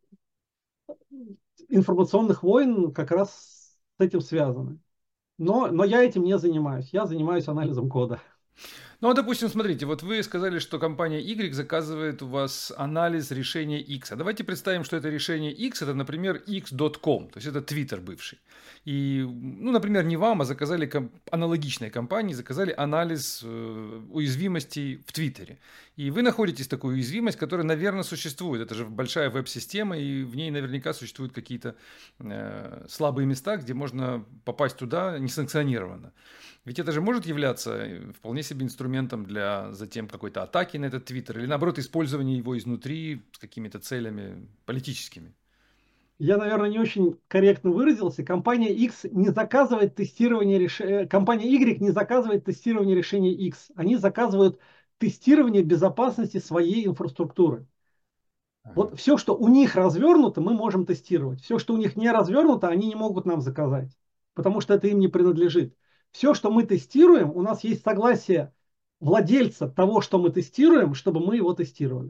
информационных войн как раз с этим связаны. Но, но я этим не занимаюсь. Я занимаюсь анализом кода. Ну, а допустим, смотрите, вот вы сказали, что компания Y заказывает у вас анализ решения X. А давайте представим, что это решение X, это, например, икс точка ком, то есть это Twitter бывший. И, ну, например, не вам, а заказали комп- аналогичной компании, заказали анализ э, уязвимостей в Твиттере. И вы находитесь такую уязвимость, которая, наверное, существует. Это же большая веб-система, и в ней наверняка существуют какие-то э, слабые места, где можно попасть туда несанкционированно. Ведь это же может являться вполне себе инструментом для затем какой-то атаки на этот Твиттер или, наоборот, использования его изнутри с какими-то целями политическими. Я, наверное, не очень корректно выразился. Компания X не заказывает тестирование решения. Компания Y не заказывает тестирование решения X. Они заказывают тестирование безопасности своей инфраструктуры. Ага. Вот все, что у них развернуто, мы можем тестировать. Все, что у них не развернуто, они не могут нам заказать, потому что это им не принадлежит. Все, что мы тестируем, у нас есть согласие владельца того, что мы тестируем, чтобы мы его тестировали.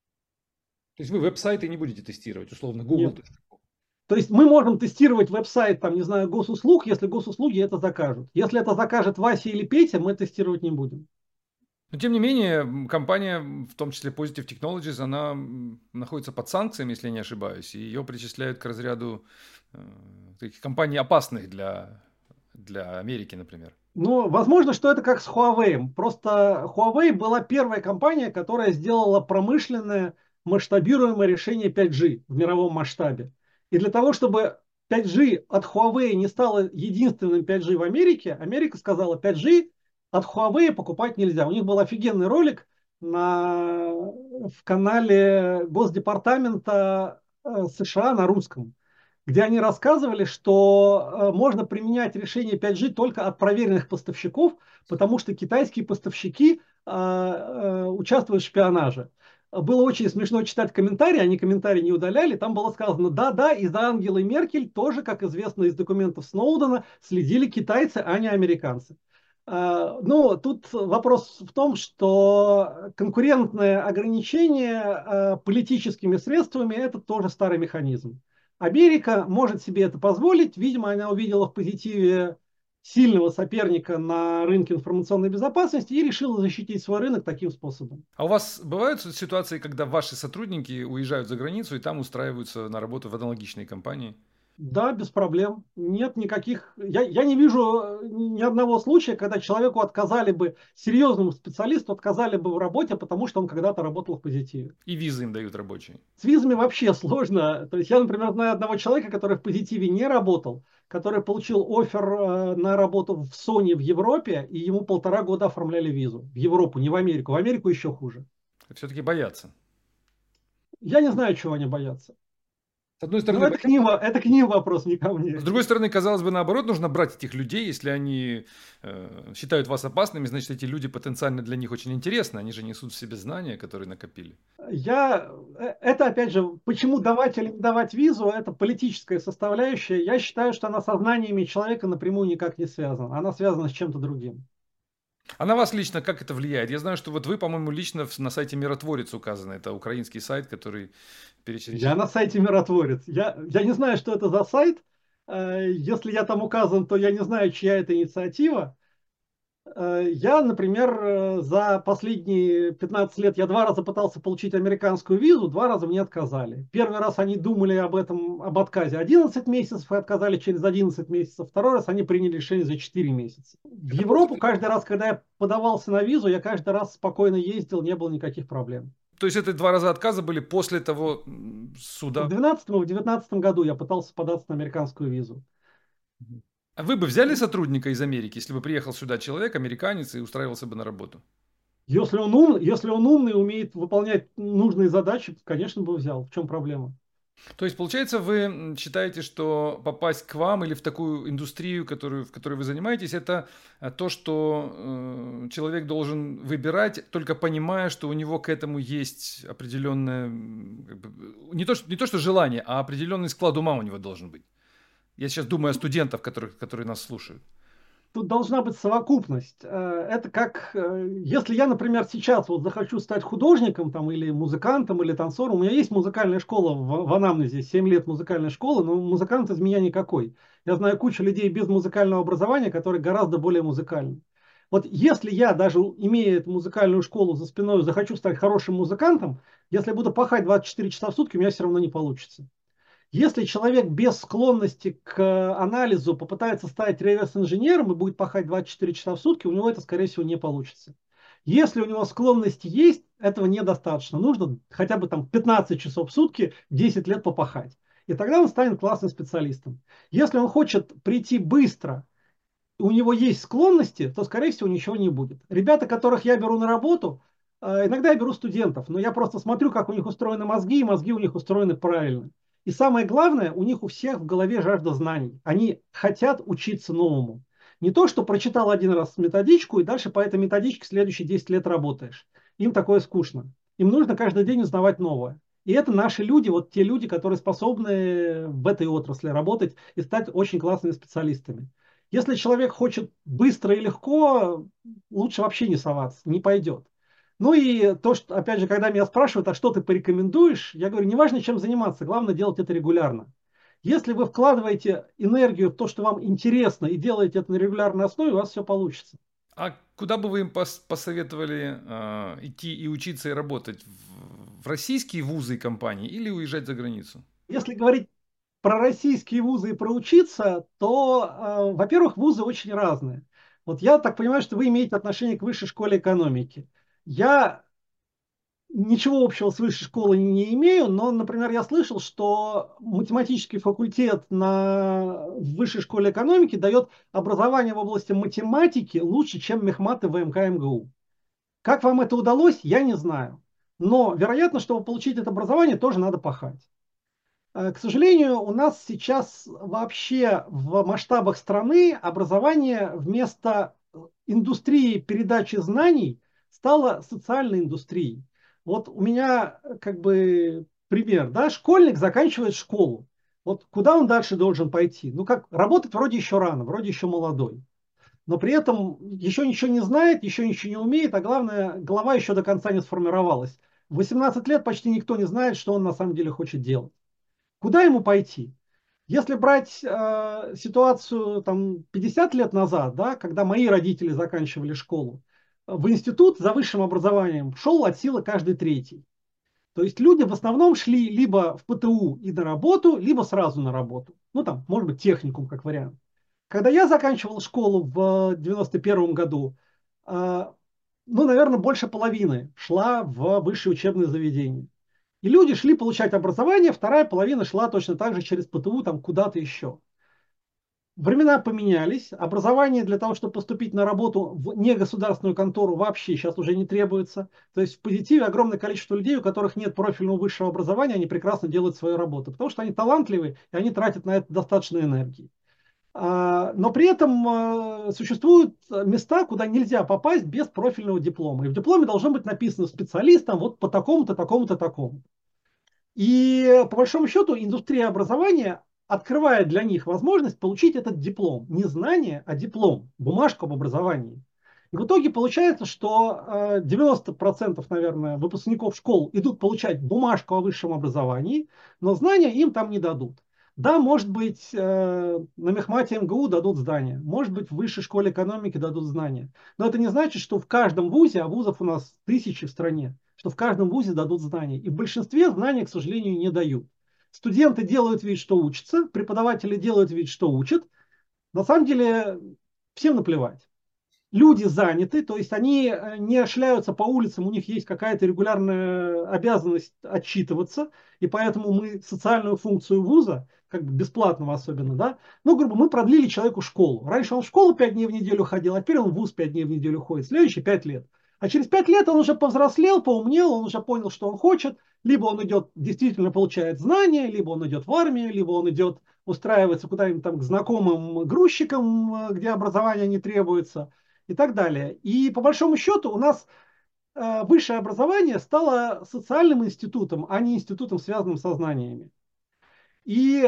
То есть вы веб-сайты не будете тестировать, условно, Нет. Google. То есть мы можем тестировать веб-сайт, там, не знаю, госуслуг, если госуслуги это закажут. Если это закажет Вася или Петя, мы тестировать не будем. Но тем не менее, компания, в том числе Positive Technologies, она находится под санкциями, если я не ошибаюсь, и ее причисляют к разряду э, таких компаний опасных для, для Америки, например. Ну, возможно, что это как с Huawei. Просто Huawei была первая компания, которая сделала промышленное масштабируемое решение пять джи в мировом масштабе. И для того, чтобы пять джи от Huawei не стало единственным пять джи в Америке, Америка сказала, пять джи от Huawei покупать нельзя. У них был офигенный ролик на, в канале Госдепартамента э, США на русском, где они рассказывали, что э, можно применять решение пять джи только от проверенных поставщиков, потому что китайские поставщики э, э, участвуют в шпионаже. Было очень смешно читать комментарии, они комментарии не удаляли. Там было сказано, да-да, из-за Ангелы Меркель тоже, как известно из документов Сноудена, следили китайцы, а не американцы. Uh, ну, тут вопрос в том, что конкурентное ограничение uh, политическими средствами – это тоже старый механизм. Америка может себе это позволить. Видимо, она увидела в позитиве сильного соперника на рынке информационной безопасности и решила защитить свой рынок таким способом. А у вас бывают ситуации, когда ваши сотрудники уезжают за границу и там устраиваются на работу в аналогичные компании? Да, без проблем. Нет никаких... Я, я не вижу э, ни одного случая, когда человеку отказали бы, серьезному специалисту отказали бы в работе, потому что он когда-то работал в позитиве. И визы им дают рабочие. С визами вообще сложно. То есть я, например, знаю одного человека, который в позитиве не работал, который получил оффер э, на работу в Sony в Европе, и ему полтора года оформляли визу. В Европу, не в Америку. В Америку еще хуже. Все-таки боятся. Я не знаю, чего они боятся. С одной Но стороны, это к боятся. ним, это к ним вопрос, не ко С мне. другой стороны, казалось бы, наоборот, нужно брать этих людей, если они э, считают вас опасными, значит, эти люди потенциально для них очень интересны, они же несут в себе знания, которые накопили. Я, э, это опять же, почему давать или не давать визу, это политическая составляющая. Я считаю, что она со знаниями человека напрямую никак не связана. Она связана с чем-то другим. А на вас лично как это влияет? Я знаю, что вот вы, по-моему, лично в- на сайте Миротворец указаны. Это украинский сайт, который Я перечисляет. на сайте Миротворец. Я, я не знаю, что это за сайт. Э, Если я там указан, то я не знаю, чья это инициатива. Э, Я, например, э, за последние пятнадцать лет я два раза пытался получить американскую визу, два раза мне отказали. Первый раз они думали об этом, об отказе одиннадцать месяцев и отказали через одиннадцать месяцев. Второй раз они приняли решение за четыре месяца. В Это после Европу того- каждый раз, когда я подавался на визу, я каждый раз спокойно ездил, не было никаких проблем. То есть это два раза отказа были после того м, В суда? двенадцатом и в девятнадцатом году я пытался податься на американскую визу. А вы бы взяли сотрудника из Америки, если бы приехал сюда человек, американец, и устраивался бы на работу? Если он ум, если он умный, умеет выполнять нужные задачи, конечно, бы взял. В чем проблема? То есть, получается, вы м, считаете, что попасть к вам или в такую индустрию, которую, в которой вы занимаетесь, это э, то, что э, человек должен выбирать, только понимая, что у него к этому есть определенное, м, как бы, не то, что, не то, что желание, а определенный склад ума у него должен быть. Я сейчас думаю о студентах, которых, которые нас слушают. Тут должна быть совокупность. Э, Это как, э, если я, например, сейчас вот захочу стать художником там, или музыкантом, или танцором, у меня есть музыкальная школа в, в анамнезе, семь лет музыкальной школы, но музыкант из меня никакой. Я знаю кучу людей без музыкального образования, которые гораздо более музыкальны. Вот если я, даже имея эту музыкальную школу за спиной, захочу стать хорошим музыкантом, если я буду пахать двадцать четыре часа в сутки, у меня все равно не получится. Если человек без склонности к анализу попытается стать реверс-инженером и будет пахать двадцать четыре часа в сутки, у него это, скорее всего, не получится. Если у него склонность есть, этого недостаточно. Нужно хотя бы там пятнадцать часов в сутки, десять лет попахать. И тогда он станет классным специалистом. Если он хочет прийти быстро, у него есть склонности, то, скорее всего, ничего не будет. Ребята, которых я беру на работу, э, иногда я беру студентов, но я просто смотрю, как у них устроены мозги, и мозги у них устроены правильно. И самое главное, у них у всех в голове жажда знаний. Они хотят учиться новому. Не то, что прочитал один раз методичку, и дальше по этой методичке следующие десять лет работаешь. Им такое скучно. Им нужно каждый день узнавать новое. И это наши люди, вот те люди, которые способны в этой отрасли работать и стать очень классными специалистами. Если человек хочет быстро и легко, лучше вообще не соваться, не пойдет. Ну и то, что, опять же, когда меня спрашивают, а что ты порекомендуешь, я говорю, неважно, чем заниматься, главное делать это регулярно. Если вы вкладываете энергию в то, что вам интересно, и делаете это на регулярной основе, у вас все получится. А куда бы вы им пос- посоветовали э, идти и учиться и работать? В, в российские вузы и компании или уезжать за границу? Если говорить про российские вузы и про учиться, то, э, во-первых, вузы очень разные. Вот я так понимаю, что вы имеете отношение к высшей школе экономики. Я ничего общего с высшей школой не имею, но, например, я слышал, что математический факультет на в высшей школе экономики дает образование в области математики лучше, чем мехматы в ВМК МГУ. Как вам это удалось, я не знаю. Но, вероятно, чтобы получить это образование, тоже надо пахать. Э, К сожалению, у нас сейчас вообще в масштабах страны образование вместо индустрии передачи знаний стало социальной индустрией. Вот у меня э, как бы пример, да, школьник заканчивает школу. Вот куда он дальше должен пойти? Ну как, работать вроде еще рано, вроде еще молодой. Но при этом еще ничего не знает, еще ничего не умеет, а главное, голова еще до конца не сформировалась. В восемнадцать лет почти никто не знает, что он на самом деле хочет делать. Куда ему пойти? Если брать э, ситуацию там, пятьдесят лет назад, да, когда мои родители заканчивали школу, в институт за высшим образованием шел от силы каждый третий. То есть люди в основном шли либо в ПТУ и на работу, либо сразу на работу. Ну, там, может быть, техникум, как вариант. Когда я заканчивал школу в девяносто первом году, э, ну, наверное, больше половины шла в высшее учебное заведение. И люди шли получать образование, вторая половина шла точно так же через ПТУ, там куда-то еще. Времена поменялись, образование для того, чтобы поступить на работу в негосударственную контору, вообще сейчас уже не требуется. То есть в позитиве огромное количество людей, у которых нет профильного высшего образования, они прекрасно делают свою работу, потому что они талантливые, и они тратят на это достаточно энергии. А, Но при этом а, существуют места, куда нельзя попасть без профильного диплома. И в дипломе должно быть написано специалистом вот по такому-то, такому-то, такому. И по большому счету индустрия образования открывает для них возможность получить этот диплом. Не знание, а диплом, бумажку об образовании. И в итоге получается, что э, девяносто процентов, наверное, выпускников школ идут получать бумажку о высшем образовании, но знания им там не дадут. Да, может быть, э, на мехмате МГУ дадут здания, может быть, в высшей школе экономики дадут знания. Но это не значит, что в каждом вузе, а вузов у нас тысячи в стране, что в каждом вузе дадут знания. И в большинстве знания, к сожалению, не дают. Студенты делают вид, что учатся, преподаватели делают вид, что учат. На самом деле всем наплевать. Люди заняты, то есть они э, не шляются по улицам, у них есть какая-то регулярная обязанность отчитываться, и поэтому мы социальную функцию вуза, как бы бесплатного особенно, да, ну, грубо, мы продлили человеку школу. Раньше он в школу пять дней в неделю ходил, а теперь он в вуз пять дней в неделю ходит, следующие пять лет. А через пять лет он уже повзрослел, поумнел, он уже понял, что он хочет, либо он идет, действительно получает знания, либо он идет в армию, либо он идет устраивается куда-нибудь там к знакомым грузчикам, э, где образование не требуется и так далее. И по большому счету у нас э, высшее образование стало социальным институтом, а не институтом, связанным со знаниями. И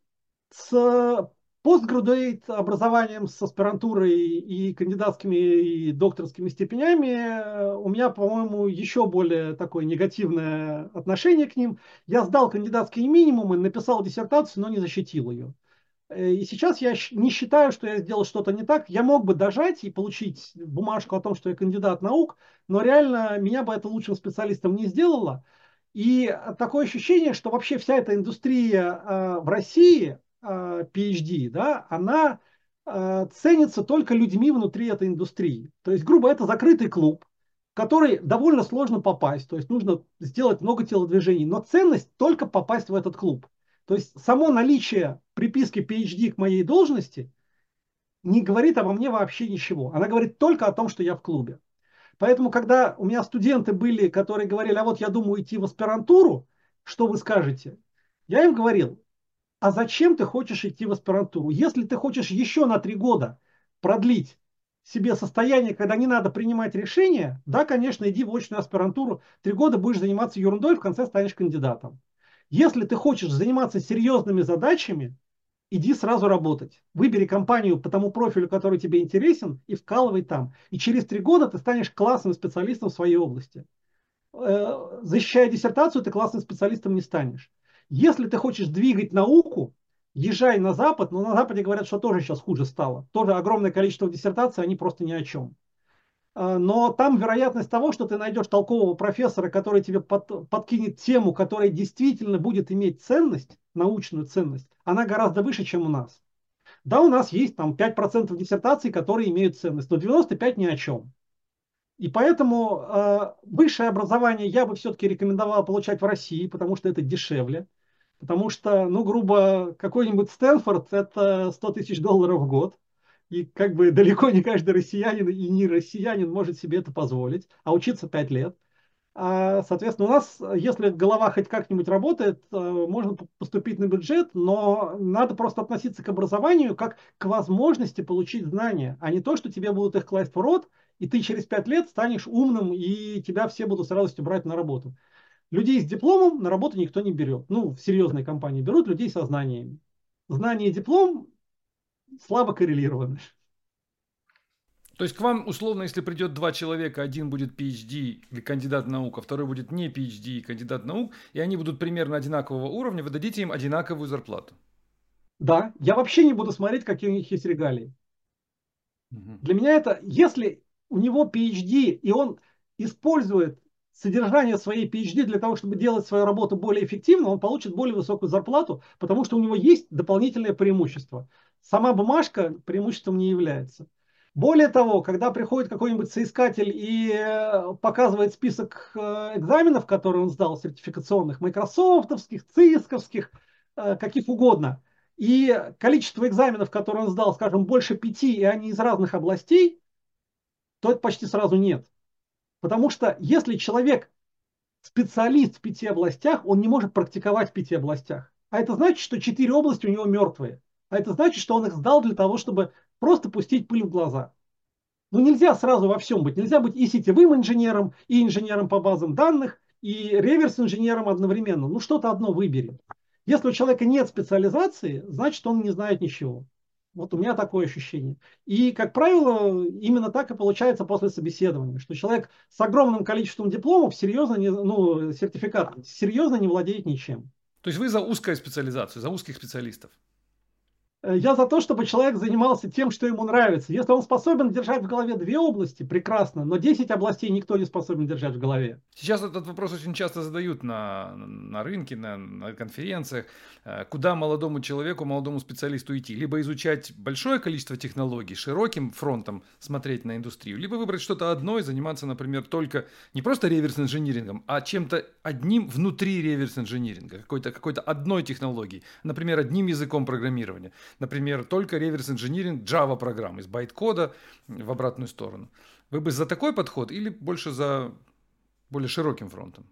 с постградуэйт образованием, с аспирантурой и кандидатскими и докторскими степенями э, у меня, по-моему, еще более такое негативное отношение к ним. Я сдал кандидатские минимумы, написал диссертацию, но не защитил ее. И сейчас я не считаю, что я сделал что-то не так. Я мог бы дожать и получить бумажку о том, что я кандидат наук, но реально меня бы это лучшим специалистом не сделало. И такое ощущение, что вообще вся эта индустрия э, в России, э, PhD, да, она э, ценится только людьми внутри этой индустрии. То есть, грубо, это закрытый клуб, в который довольно сложно попасть. То есть нужно сделать много телодвижений, но ценность только попасть в этот клуб. То есть само наличие приписки PhD к моей должности не говорит обо мне вообще ничего. Она говорит только о том, что я в клубе. Поэтому, когда у меня студенты были, которые говорили, а вот я думаю идти в аспирантуру, что вы скажете? Я им говорил, а зачем ты хочешь идти в аспирантуру? Если ты хочешь еще на три года продлить себе состояние, когда не надо принимать решения, да, конечно, иди в очную аспирантуру, три года будешь заниматься ерундой, в конце станешь кандидатом. Если ты хочешь заниматься серьезными задачами, иди сразу работать. Выбери компанию по тому профилю, который тебе интересен, и вкалывай там. И через три года ты станешь классным специалистом в своей области. Э, защищая диссертацию, ты классным специалистом не станешь. Если ты хочешь двигать науку, езжай на Запад, но на Западе говорят, что тоже сейчас хуже стало. Тоже огромное количество диссертаций, они просто ни о чем. Но там вероятность того, что ты найдешь толкового профессора, который тебе под, подкинет тему, которая действительно будет иметь ценность, научную ценность, она гораздо выше, чем у нас. Да, у нас есть там пять процентов диссертаций, которые имеют ценность, но девяносто пять процентов ни о чем. И поэтому э, высшее образование я бы все-таки рекомендовал получать в России, потому что это дешевле. Потому что, ну, грубо, какой-нибудь Стэнфорд – это сто тысяч долларов в год. И как бы далеко не каждый россиянин и не россиянин может себе это позволить, а учиться пять лет. А, соответственно, у нас, если голова хоть как-нибудь работает, э, можно поступить на бюджет, но надо просто относиться к образованию как к возможности получить знания, а не то, что тебе будут их класть в рот, и ты через пять лет станешь умным, и тебя все будут с радостью брать на работу. Людей с дипломом на работу никто не берет. Ну, в серьезной компании берут людей со знаниями. Знание и диплом слабо коррелированы. То есть к вам, условно, если придет два человека, один будет PhD или кандидат наук, а второй будет не PhD и кандидат наук, и они будут примерно одинакового уровня, вы дадите им одинаковую зарплату? Да, я вообще не буду смотреть, какие у них есть регалии. Угу. Для меня это, если у него PhD, и он использует содержание своей PhD для того, чтобы делать свою работу более эффективно, он получит более высокую зарплату, потому что у него есть дополнительное преимущество. Сама бумажка преимуществом не является. Более того, когда приходит какой-нибудь соискатель и э, показывает список э, экзаменов, которые он сдал, сертификационных, майкрософтовских, цисковских, э, каких угодно, и количество экзаменов, которые он сдал, скажем, больше пяти, и они из разных областей, то это почти сразу нет. Потому что если человек специалист в пяти областях, он не может практиковать в пяти областях. А это значит, что четыре области у него мертвые. А это значит, что он их сдал для того, чтобы просто пустить пыль в глаза. Ну нельзя сразу во всем быть. Нельзя быть и сетевым инженером, и инженером по базам данных, и реверс-инженером одновременно. Ну что-то одно выбери. Если у человека нет специализации, значит он не знает ничего. Вот у меня такое ощущение. И, как правило, именно так и получается после собеседования, что человек с огромным количеством дипломов, серьезно не, ну, сертификатов, серьезно не владеет ничем. То есть вы за узкую специализацию, за узких специалистов? Я за то, чтобы человек занимался тем, что ему нравится. Если он способен держать в голове две области, прекрасно, но десять областей никто не способен держать в голове. Сейчас этот вопрос очень часто задают на, на рынке, на, на конференциях. Куда молодому человеку, молодому специалисту идти? Либо изучать большое количество технологий, широким фронтом смотреть на индустрию, либо выбрать что-то одно и заниматься, например, только не просто реверс-инжинирингом, а чем-то одним внутри реверс-инжиниринга, какой-то, какой-то одной технологией, например, одним языком программирования. Например, только реверс-инжиниринг Java программ из байткода в обратную сторону. Вы бы за такой подход или больше за более широким фронтом?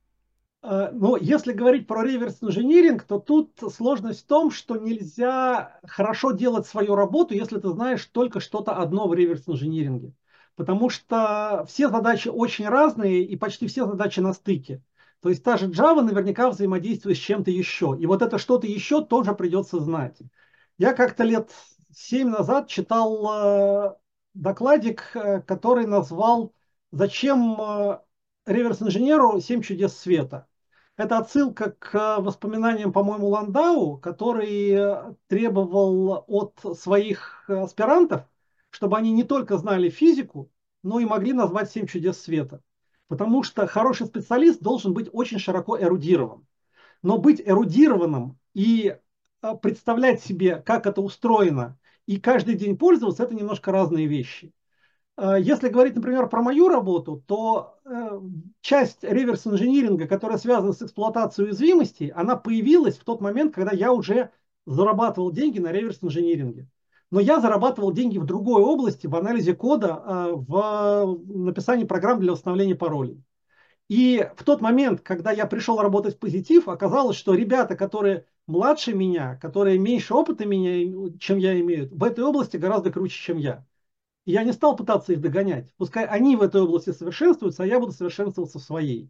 Но если говорить про реверс-инжиниринг, то тут сложность в том, что нельзя хорошо делать свою работу, если ты знаешь только что-то одно в реверс-инжиниринге. Потому что все задачи очень разные и почти все задачи на стыке. То есть та же Java наверняка взаимодействует с чем-то еще. И вот это что-то еще тоже придется знать. Я как-то лет семь назад читал э, докладик, э, который назвал «Зачем э, реверс-инженеру семь чудес света?». Это отсылка к воспоминаниям, по-моему, Ландау, который э, требовал от своих аспирантов, чтобы они не только знали физику, но и могли назвать семь чудес света. Потому что хороший специалист должен быть очень широко эрудирован. Но быть эрудированным и а, представлять себе, как это устроено, и каждый день пользоваться, это немножко разные вещи. А, Если говорить, например, про мою работу, то э, часть реверс-инжиниринга, которая связана с эксплуатацией уязвимостей, она появилась в тот момент, когда я уже зарабатывал деньги на реверс-инжиниринге. Но я зарабатывал деньги в другой области, в анализе кода, э, в написании программ для восстановления паролей. И в тот момент, когда я пришел работать в Позитив, оказалось, что ребята, которые младше меня, которые меньше опыта меня, чем я имею, в этой области гораздо круче, чем я. И я не стал пытаться их догонять. Пускай они в этой области совершенствуются, а я буду совершенствоваться в своей.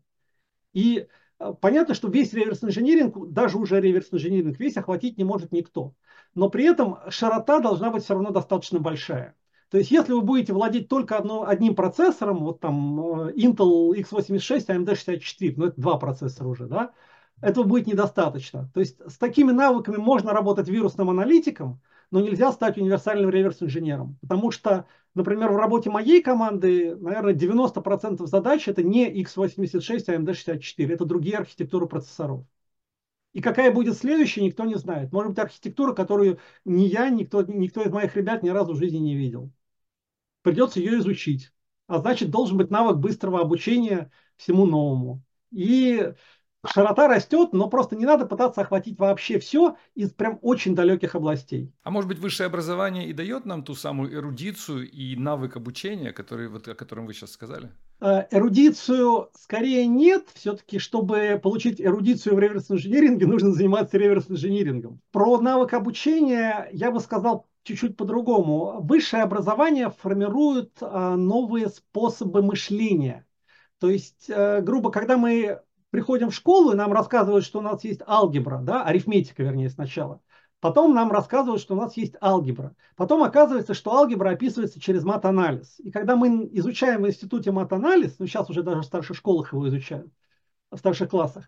И э, понятно, что весь реверс-инжиниринг, даже уже реверс-инжиниринг весь охватить не может никто. Но при этом широта должна быть все равно достаточно большая. То есть, если вы будете владеть только одно, одним процессором, вот там э, Intel икс восемьдесят шесть, эй эм ди шестьдесят четыре, ну это два процессора уже, да, этого будет недостаточно. То есть, с такими навыками можно работать вирусным аналитиком, но нельзя стать универсальным реверс-инженером. Потому что, например, в работе моей команды, наверное, девяносто процентов задач это не икс восемьдесят шесть, эй эм ди шестьдесят четыре, это другие архитектуры процессоров. И какая будет следующая, никто не знает. Может быть, архитектура, которую ни я, никто, никто из моих ребят ни разу в жизни не видел. Придется ее изучить. А значит, должен быть навык быстрого обучения всему новому. И широта растет, но просто не надо пытаться охватить вообще все из прям очень далеких областей. А может быть, высшее образование и дает нам ту самую эрудицию и навык обучения, который, вот, о котором вы сейчас сказали? Эрудицию скорее нет. Все-таки, чтобы получить эрудицию в реверс-инжиниринге, нужно заниматься реверс-инжинирингом. Про навык обучения я бы сказал чуть-чуть по-другому. Высшее образование формирует новые способы мышления. То есть, грубо, когда мы приходим в школу, и нам рассказывают, что у нас есть алгебра, да, арифметика, вернее, сначала. Потом нам рассказывают, что у нас есть алгебра. Потом оказывается, что алгебра описывается через мат-анализ. И когда мы изучаем в институте мат-анализ, ну сейчас уже даже в старших школах его изучают, в старших классах,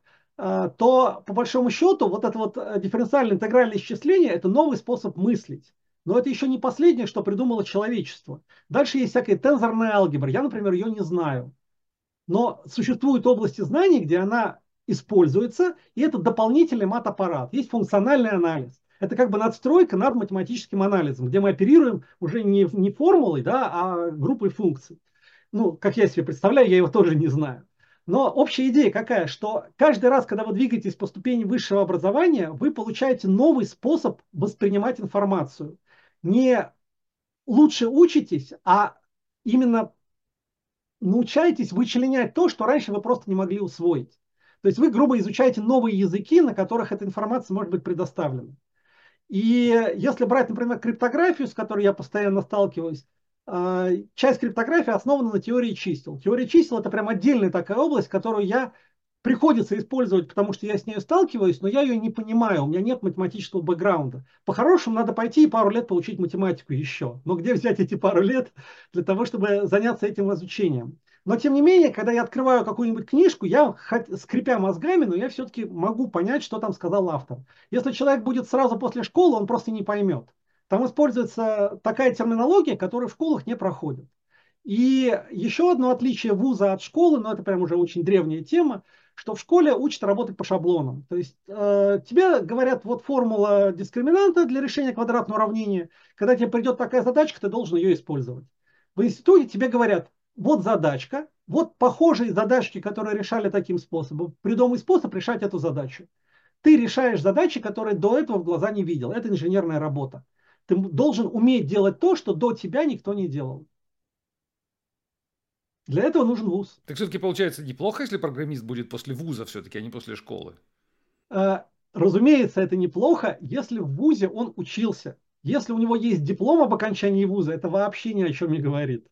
то по большому счету вот это вот дифференциальное интегральное исчисление – это новый способ мыслить. Но это еще не последнее, что придумало человечество. Дальше есть всякая тензорная алгебра. Я, например, ее не знаю. Но существуют области знаний, где она используется, и это дополнительный мат-аппарат. Есть функциональный анализ. Это как бы надстройка над математическим анализом, где мы оперируем уже не, не формулой, да, а группой функций. Ну, как я себе представляю, я его тоже не знаю. Но общая идея какая, что каждый раз, когда вы двигаетесь по ступени высшего образования, вы получаете новый способ воспринимать информацию. Не лучше учитесь, а именно научаетесь вычленять то, что раньше вы просто не могли усвоить. То есть вы грубо изучаете новые языки, на которых эта информация может быть предоставлена. И если брать, например, криптографию, с которой я постоянно сталкиваюсь, э, часть криптографии основана на теории чисел. Теория чисел – это прям отдельная такая область, которую я приходится использовать, потому что я с ней сталкиваюсь, но я ее не понимаю, у меня нет математического бэкграунда. По-хорошему надо пойти и пару лет получить математику еще. Но где взять эти пару лет для того, чтобы заняться этим изучением? Но тем не менее, когда я открываю какую-нибудь книжку, я, скрипя мозгами, но я все-таки могу понять, что там сказал автор. Если человек будет сразу после школы, он просто не поймет. Там используется такая терминология, которую в школах не проходит. И еще одно отличие вуза от школы, но это прям уже очень древняя тема, что в школе учат работать по шаблонам. То есть э, тебе говорят, вот формула дискриминанта для решения квадратного уравнения. Когда тебе придет такая задачка, ты должен ее использовать. В институте тебе говорят, вот задачка, вот похожие задачки, которые решали таким способом. Придумай способ решать эту задачу. Ты решаешь задачи, которые до этого в глаза не видел. Это инженерная работа. Ты должен уметь делать то, что до тебя никто не делал. Для этого нужен вуз. Так все-таки получается неплохо, если программист будет после вуза все-таки, а не после школы. Э, Разумеется, это неплохо, если в вузе он учился. Если у него есть диплом об окончании вуза, это вообще ни о чем не говорит.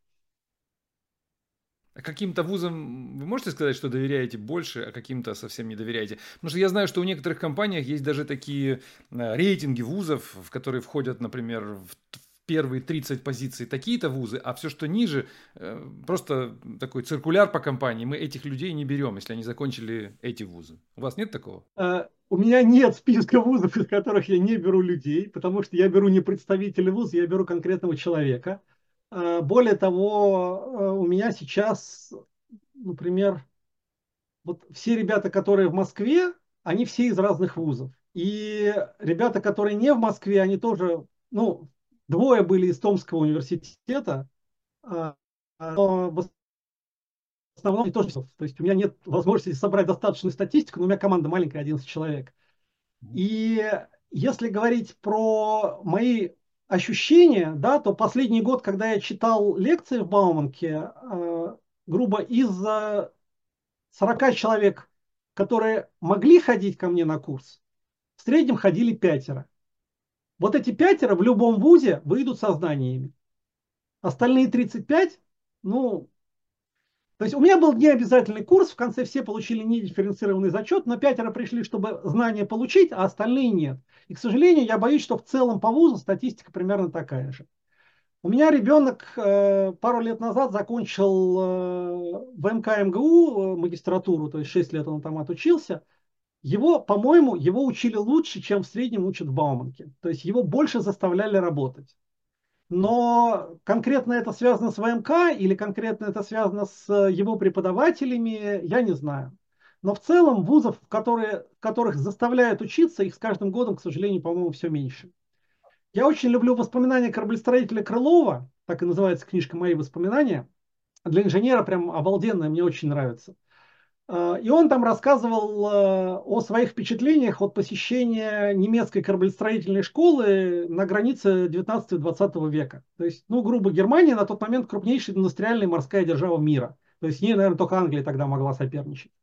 А каким-то вузам вы можете сказать, что доверяете больше, а каким-то совсем не доверяете? Потому что я знаю, что у некоторых компаниях есть даже такие э, рейтинги вузов, в которые входят, например, в первые тридцать позиций такие-то вузы, а все, что ниже, э, просто такой циркуляр по компании. Мы этих людей не берем, если они закончили эти вузы. У вас нет такого? Э, У меня нет списка вузов, из которых я не беру людей, потому что я беру не представителя вуза, я беру конкретного человека. Э, Более того, э, у меня сейчас, например, вот все ребята, которые в Москве, они все из разных вузов. И ребята, которые не в Москве, они тоже, ну, двое были из Томского университета, а, но в основном они тоже. То есть у меня нет возможности собрать достаточную статистику, но у меня команда маленькая, одиннадцать человек. И если говорить про мои ощущения, да, то последний год, когда я читал лекции в Бауманке, э, грубо из сорока человек, которые могли ходить ко мне на курс, в среднем ходили пятеро. Вот эти пятеро в любом вузе выйдут со знаниями. Остальные тридцать пять, ну, то есть у меня был необязательный курс, в конце все получили недифференцированный зачет, но пятеро пришли, чтобы знания получить, а остальные нет. И, к сожалению, я боюсь, что в целом по вузу статистика примерно такая же. У меня ребенок э, пару лет назад закончил э, в эм ка эм гэ у э, магистратуру, то есть шесть лет он там отучился. Его, по-моему, его учили лучше, чем в среднем учат в Бауманке. То есть его больше заставляли работать. Но конкретно это связано с вэ эм ка или конкретно это связано с его преподавателями, я не знаю. Но в целом вузов, в которые, в которых заставляют учиться, их с каждым годом, к сожалению, по-моему, все меньше. Я очень люблю воспоминания кораблестроителя Крылова, так и называется книжка «Мои воспоминания». Для инженера прям обалденная, мне очень нравится. И он там рассказывал о своих впечатлениях от посещения немецкой кораблестроительной школы на границе девятнадцатого-двадцатого века. То есть, ну, грубо, Германия на тот момент крупнейшая индустриальная морская держава мира. То есть с ней, наверное, только Англия тогда могла соперничать.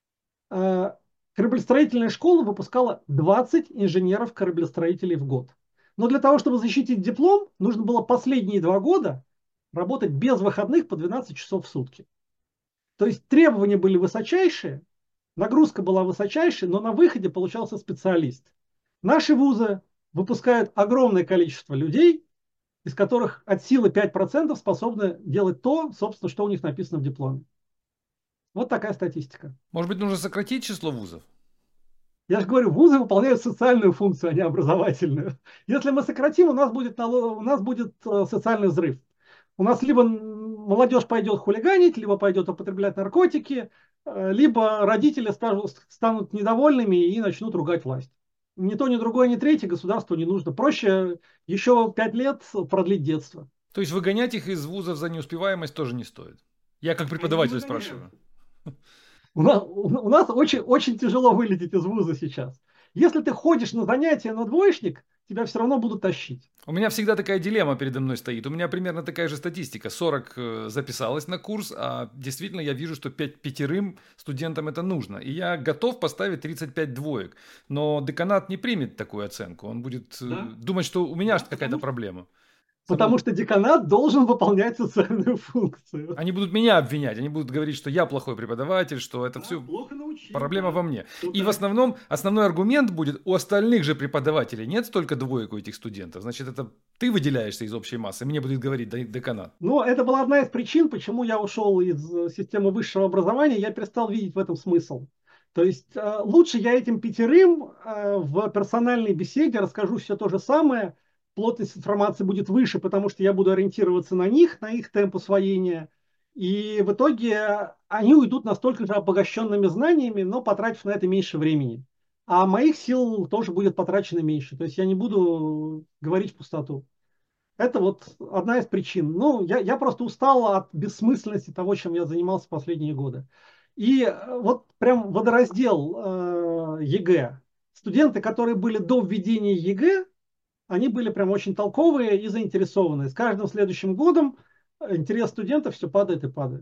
Кораблестроительная школа выпускала двадцать инженеров-кораблестроителей в год. Но для того, чтобы защитить диплом, нужно было последние два года работать без выходных по двенадцать часов в сутки. То есть требования были высочайшие, нагрузка была высочайшая, но на выходе получался специалист. Наши вузы выпускают огромное количество людей, из которых от силы пять процентов способны делать то, собственно, что у них написано в дипломе. Вот такая статистика. Может быть, нужно сократить число вузов? Я же говорю, вузы выполняют социальную функцию, а не образовательную. Если мы сократим, у нас будет, у нас будет социальный взрыв. У нас либо молодежь пойдет хулиганить, либо пойдет употреблять наркотики, э, либо родители станут, станут недовольными и начнут ругать власть. Ни то, ни другое, ни третье государству не нужно. Проще еще пять лет продлить детство. То есть выгонять их из вузов за неуспеваемость тоже не стоит. Я как Они не преподаватель выгоняют. спрашиваю. У нас, у нас очень, очень тяжело вылететь из вуза сейчас. Если ты ходишь на занятия на двоечник, тебя все равно будут тащить. У меня всегда такая дилемма передо мной стоит. У меня примерно такая же статистика. сорок э, записалось на курс, а действительно я вижу, что пять, пятерым студентам это нужно. И я готов поставить тридцать пять двоек. Но деканат не примет такую оценку. Он будет э, Да? думать, что у меня Да, какая-то потому, проблема. Со мной. потому что деканат должен выполнять социальную функцию. Они будут меня обвинять, они будут говорить, что я плохой преподаватель, что это Да, все плохо научил, проблема да. во мне. Что И в так? основном, основной аргумент будет, у остальных же преподавателей нет столько двоек у этих студентов. Значит, это ты выделяешься из общей массы, мне будет говорить деканат. Но это была одна из причин, почему я ушел из э, системы высшего образования. Я перестал видеть в этом смысл. То есть э, лучше я этим пятерым э, в персональной беседе расскажу все то же самое. Плотность информации будет выше, потому что я буду ориентироваться на них, на их темп усвоения. И в итоге они уйдут настолько же обогащенными знаниями, но потратив на это меньше времени. А моих сил тоже будет потрачено меньше. То есть я не буду говорить в пустоту. Это вот одна из причин. Ну, я, я просто устал от бессмысленности того, чем я занимался последние годы. И э, вот прям водораздел э, ЕГЭ. Студенты, которые были до введения ЕГЭ, они были прям очень толковые и заинтересованные. С каждым следующим годом э, интерес студентов все падает и падает.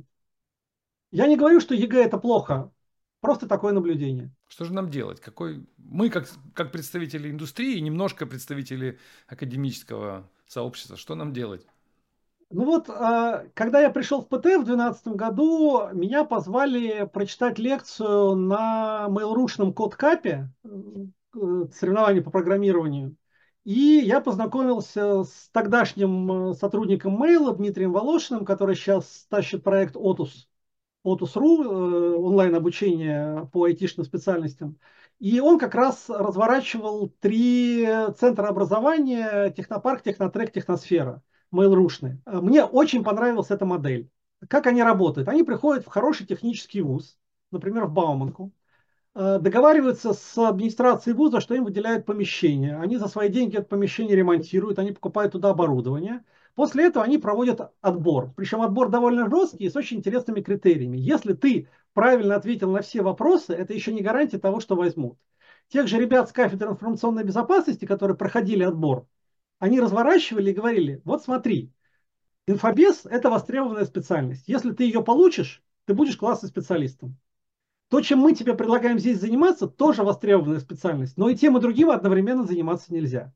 Я не говорю, что ЕГЭ это плохо, просто такое наблюдение. Что же нам делать? Какой... Мы, как, как представители индустрии, немножко представители академического сообщества, что нам делать? Ну вот, а, когда я пришел в ПТ в две тысячи двенадцатом году, меня позвали прочитать лекцию на Mail.ru-шном кодкапе, э, соревновании по программированию. И я познакомился с тогдашним э, сотрудником Mail Дмитрием Волошиным, который сейчас тащит проект Otus. Otus.ru, э, онлайн-обучение по айтишным специальностям. И он как раз разворачивал три центра образования: Технопарк, Технотрек, Техносфера, Mail.ru-шные. Мне очень понравилась эта модель. Как они работают? Они приходят в хороший технический вуз, например, в Бауманку, э, договариваются с администрацией вуза, что им выделяют помещение. Они за свои деньги это помещение ремонтируют, они покупают туда оборудование. После этого они проводят отбор. Причем отбор довольно жесткий и с очень интересными критериями. Если ты правильно ответил на все вопросы, это еще не гарантия того, что возьмут. Тех же ребят с кафедры информационной безопасности, которые проходили отбор, они разворачивали и говорили: вот смотри, инфобез – это востребованная специальность. Если ты ее получишь, ты будешь классным специалистом. То, чем мы тебе предлагаем здесь заниматься, тоже востребованная специальность, но и тем и другим одновременно заниматься нельзя.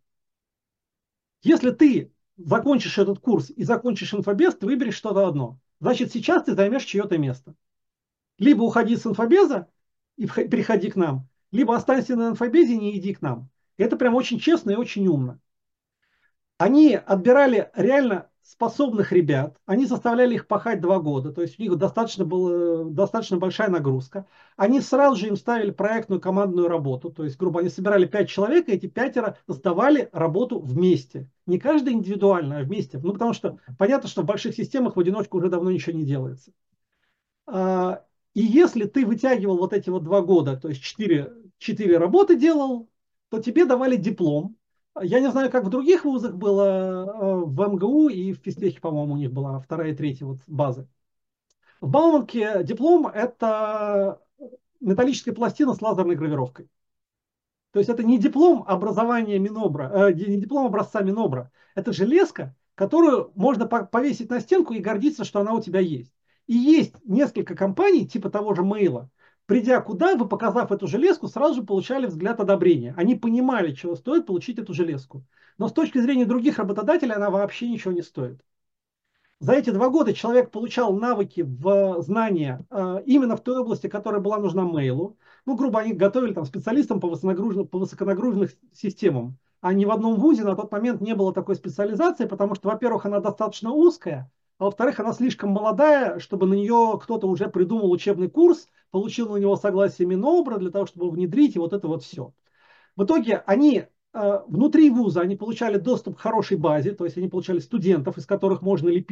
Если ты закончишь этот курс и закончишь инфобез, ты выберешь что-то одно. Значит, сейчас ты займешь чье-то место. Либо уходи с инфобеза и переходи к нам, либо останься на инфобезе и не иди к нам. Это прям очень честно и очень умно. Они отбирали реально способных ребят, они заставляли их пахать два года, то есть у них достаточно, была, достаточно большая нагрузка. Они сразу же им ставили проектную командную работу, то есть, грубо, они собирали пять человек, и эти пятеро сдавали работу вместе. Не каждый индивидуально, а вместе. Ну, потому что понятно, что в больших системах в одиночку уже давно ничего не делается. И если ты вытягивал вот эти вот два года, то есть четыре, четыре работы делал, то тебе давали диплом. Я не знаю, как в других вузах было, в МГУ и в физтехе, по-моему, у них была вторая и третья вот базы. В Бауманке диплом – это металлическая пластина с лазерной гравировкой. То есть это не диплом образования Минобра, э, не диплом образца Минобра. Это железка, которую можно повесить на стенку и гордиться, что она у тебя есть. И есть несколько компаний, типа того же Мейла, придя куда, вы, показав эту железку, сразу же получали взгляд одобрения. Они понимали, чего стоит получить эту железку. Но с точки зрения других работодателей она вообще ничего не стоит. За эти два года человек получал навыки в знания э, именно в той области, которая была нужна Мейлу. Ну, грубо, они готовили там специалистам по, по высоконагруженным системам. А ни в одном вузе на тот момент не было такой специализации, потому что, во-первых, она достаточно узкая, а во-вторых, она слишком молодая, чтобы на нее кто-то уже придумал учебный курс, получил на него согласие Минобра для того, чтобы внедрить, и вот это вот все. В итоге они внутри вуза они получали доступ к хорошей базе, то есть они получали студентов, из которых можно лепить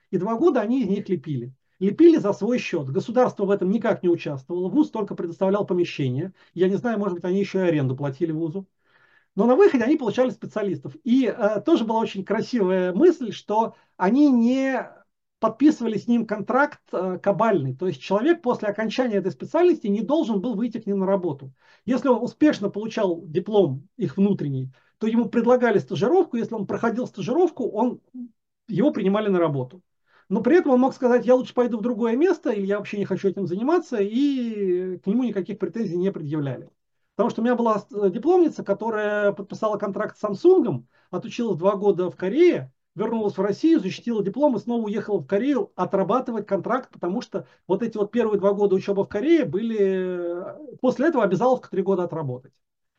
и два года они из них лепили. Лепили за свой счет. Государство в этом никак не участвовало. ВУЗ только предоставлял помещение. Я не знаю, может быть, они еще и аренду платили ВУЗу. Но на выходе они получали специалистов. И э, тоже была очень красивая мысль, что они не подписывали с ним контракт э, кабальный. То есть человек после окончания этой специальности не должен был выйти к ним на работу. Если он успешно получал диплом их внутренний, то ему предлагали стажировку. Если он проходил стажировку, он, его принимали на работу. Но при этом он мог сказать, я лучше пойду в другое место, или я вообще не хочу этим заниматься, и к нему никаких претензий не предъявляли. Потому что у меня была дипломница, которая подписала контракт с Samsung, отучилась два года в Корее, вернулась в Россию, защитила диплом и снова уехала в Корею отрабатывать контракт, потому что вот эти вот первые два года учебы в Корее были... После этого обязаловка три года отработать.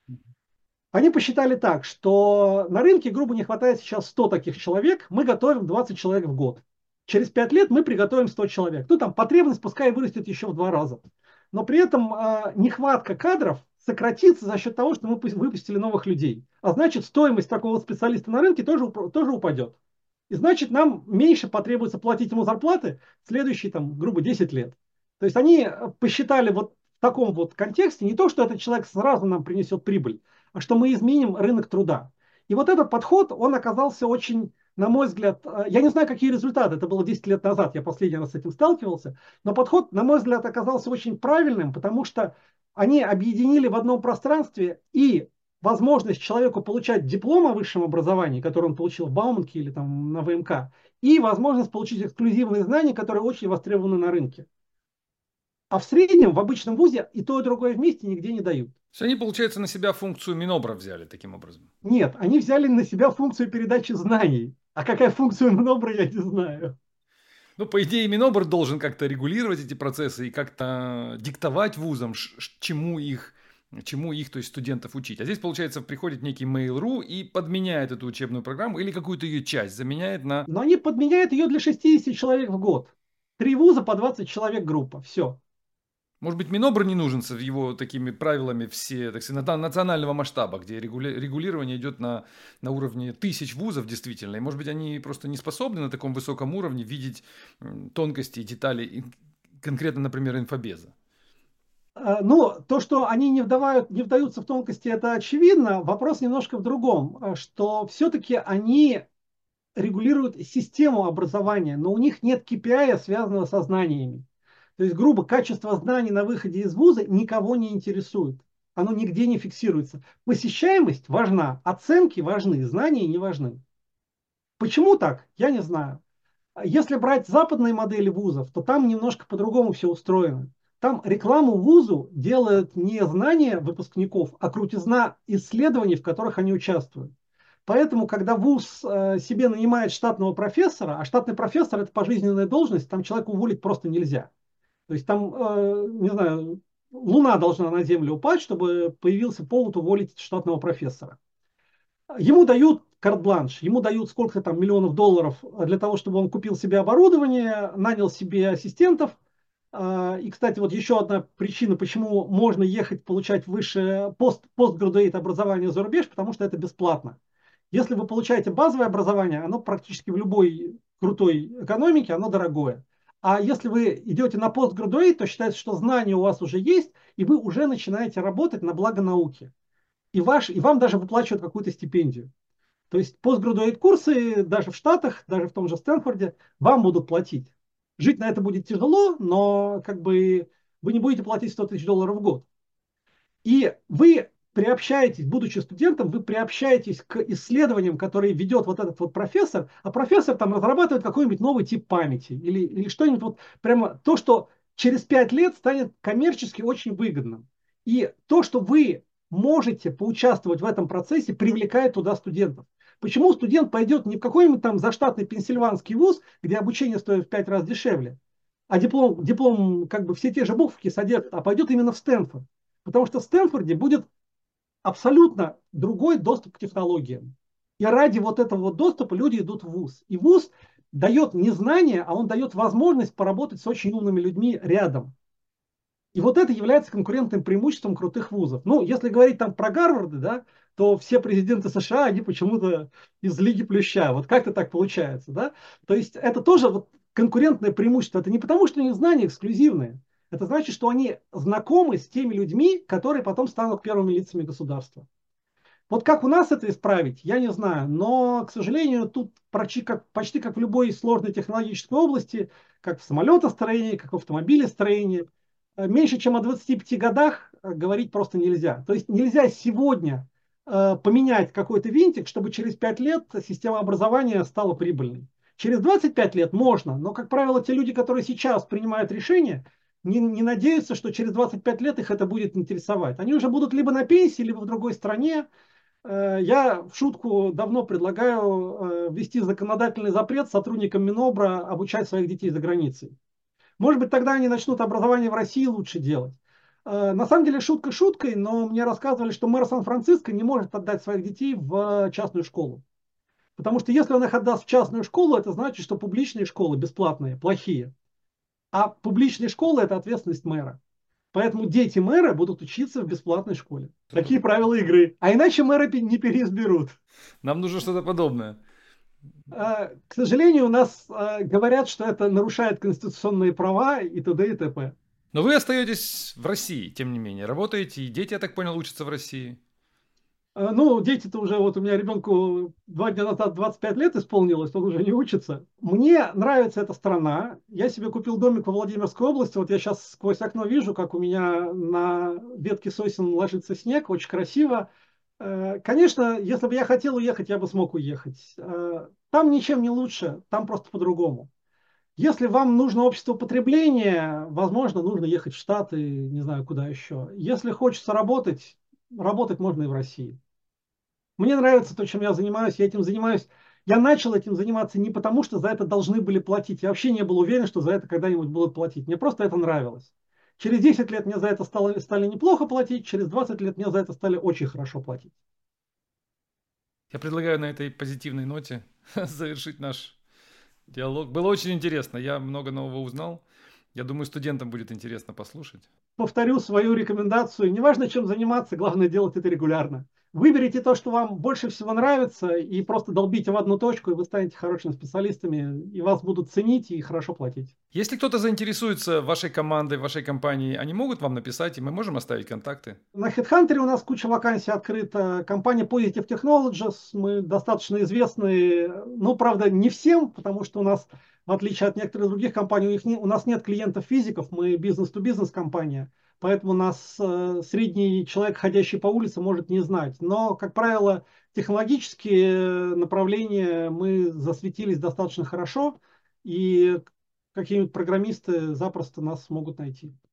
Они посчитали так, что на рынке, грубо, не хватает сейчас ста таких человек, мы готовим двадцать человек в год. Через пять лет мы приготовим сто человек. Ну, там потребность пускай вырастет еще в два раза. Но при этом э, нехватка кадров сократится за счет того, что мы выпустили новых людей. А значит, стоимость такого специалиста на рынке тоже, тоже упадет. И значит, нам меньше потребуется платить ему зарплаты в следующие, там, грубо, десять лет. То есть они посчитали вот в таком вот контексте не то, что этот человек сразу нам принесет прибыль, а что мы изменим рынок труда. И вот этот подход, он оказался очень, на мой взгляд, я не знаю, какие результаты, это было десять лет назад, я последний раз с этим сталкивался, но подход, на мой взгляд, оказался очень правильным, потому что они объединили в одном пространстве и возможность человеку получать диплом о высшем образовании, который он получил в Бауманке или там на ВМК, и возможность получить эксклюзивные знания, которые очень востребованы на рынке. А в среднем в обычном вузе и то, и другое вместе нигде не дают. То есть они, получается, на себя функцию Минобра взяли таким образом? Нет, они взяли на себя функцию передачи знаний. А какая функция Минобра, я не знаю. Ну, по идее, Минобр должен как-то регулировать эти процессы и как-то диктовать вузам, чему их, чему их, то есть студентов учить. А здесь, получается, приходит некий Mail.ru и подменяет эту учебную программу или какую-то ее часть заменяет на... Но они подменяют ее для шестидесяти человек в год. Три вуза по двадцать человек группа. Все. Может быть, Минобр не нужен с его такими правилами все, так сказать, национального масштаба, где регули... регулирование идет на, на уровне тысяч вузов действительно. И, может быть, они просто не способны на таком высоком уровне видеть тонкости и детали конкретно, например, инфобеза. Ну, то, что они не, вдавают, не вдаются в тонкости, это очевидно. Вопрос немножко в другом, что все-таки они регулируют систему образования, но у них нет кей пи ай, связанного со знаниями. То есть, грубо, качество знаний на выходе из вуза никого не интересует. Оно нигде не фиксируется. Посещаемость важна, оценки важны, знания не важны. Почему так? Я не знаю. Если брать западные модели вузов, то там немножко по-другому все устроено. Там рекламу вузу делают не знания выпускников, а крутизна исследований, в которых они участвуют. Поэтому, когда вуз э, себе нанимает штатного профессора, а штатный профессор – это пожизненная должность, там человека уволить просто нельзя. То есть там, э, не знаю, Луна должна на Землю упасть, чтобы появился повод уволить штатного профессора. Ему дают карт-бланш, ему дают сколько там миллионов долларов для того, чтобы он купил себе оборудование, нанял себе ассистентов. И, кстати, вот еще одна причина, почему можно ехать получать высшее пост, постградуэйт образование за рубеж, потому что это бесплатно. Если вы получаете базовое образование, оно практически в любой крутой экономике, оно дорогое. А если вы идете на постградуэйт, то считается, что знания у вас уже есть, и вы уже начинаете работать на благо науки. И, ваш, и вам даже выплачивают какую-то стипендию. То есть постградуэйт курсы даже в Штатах, даже в том же Стэнфорде, вам будут платить. Жить на это будет тяжело, но как бы вы не будете платить сто тысяч долларов в год. И вы приобщаетесь, будучи студентом, вы приобщаетесь к исследованиям, которые ведет вот этот вот профессор, а профессор там разрабатывает какой-нибудь новый тип памяти или, или что-нибудь вот прямо то, что через пять лет станет коммерчески очень выгодным. И то, что вы можете поучаствовать в этом процессе, привлекает туда студентов. Почему студент пойдет не в какой-нибудь там заштатный пенсильванский вуз, где обучение стоит в пять раз дешевле, а диплом, диплом как бы все те же буковки содержит, а пойдет именно в Стэнфорд? Потому что в Стэнфорде будет абсолютно другой доступ к технологиям. И ради вот этого вот доступа люди идут в вуз. И вуз дает не знания, а он дает возможность поработать с очень умными людьми рядом. И вот это является конкурентным преимуществом крутых вузов. Ну, если говорить там про Гарварды, да, то все президенты США, они почему-то из Лиги Плюща. Вот как-то так получается, да. То есть это тоже вот конкурентное преимущество. Это не потому, что у них знания эксклюзивные. Это значит, что они знакомы с теми людьми, которые потом станут первыми лицами государства. Вот как у нас это исправить, я не знаю. Но, к сожалению, тут почти как, почти как в любой сложной технологической области, как в самолетостроении, как в автомобилестроении, э, меньше чем о двадцати пяти годах э, говорить просто нельзя. То есть нельзя сегодня э, поменять какой-то винтик, чтобы через пять лет система образования стала прибыльной. Через двадцать пять лет можно, но, как правило, те люди, которые сейчас принимают решения, не, не надеются, что через двадцать пять лет их это будет интересовать. Они уже будут либо на пенсии, либо в другой стране. Я в шутку давно предлагаю ввести законодательный запрет сотрудникам Минобра обучать своих детей за границей. Может быть, тогда они начнут образование в России лучше делать. На самом деле шутка шуткой, но мне рассказывали, что мэр Сан-Франциско не может отдать своих детей в частную школу. Потому что если он их отдаст в частную школу, это значит, что публичные школы бесплатные, плохие. А публичные школы – это ответственность мэра. Поэтому дети мэра будут учиться в бесплатной школе. Такие правила игры. А иначе мэра не переизберут. Нам нужно что-то подобное. К сожалению, у нас говорят, что это нарушает конституционные права и т.д. и т.п. Но вы остаетесь в России, тем не менее. Работаете, и дети, я так понял, учатся в России. Ну, дети-то уже, вот у меня ребенку два дня назад двадцать пять лет исполнилось, он уже не учится. Мне нравится эта страна. Я себе купил домик во Владимирской области. Вот я сейчас сквозь окно вижу, как у меня на ветке сосен ложится снег. Очень красиво. Конечно, если бы я хотел уехать, я бы смог уехать. Там ничем не лучше, там просто по-другому. Если вам нужно общество потребления, возможно, нужно ехать в Штаты, не знаю, куда еще. Если хочется работать, работать можно и в России. Мне нравится то, чем я занимаюсь. Я этим занимаюсь. Я начал этим заниматься не потому, что за это должны были платить. Я вообще не был уверен, что за это когда-нибудь будут платить. Мне просто это нравилось. Через десять лет мне за это стало, стали неплохо платить. Через двадцать лет мне за это стали очень хорошо платить. Я предлагаю на этой позитивной ноте завершить наш диалог. Было очень интересно. Я много нового узнал. Я думаю, студентам будет интересно послушать. Повторю свою рекомендацию. Неважно, чем заниматься, главное делать это регулярно. Выберите то, что вам больше всего нравится, и просто долбите в одну точку, и вы станете хорошими специалистами, и вас будут ценить и хорошо платить. Если кто-то заинтересуется вашей командой, вашей компанией, они могут вам написать, и мы можем оставить контакты? На HeadHunter у нас куча вакансий открыта. Компания Positive Technologies, мы достаточно известны, ну, правда, не всем, потому что у нас, в отличие от некоторых других компаний, у, них не, у нас нет клиентов-физиков, мы бизнес-то-бизнес компания. Поэтому нас э, средний человек, ходящий по улице, может не знать. Но, как правило, технологические направления мы засветились достаточно хорошо, и какие-нибудь программисты запросто нас могут найти.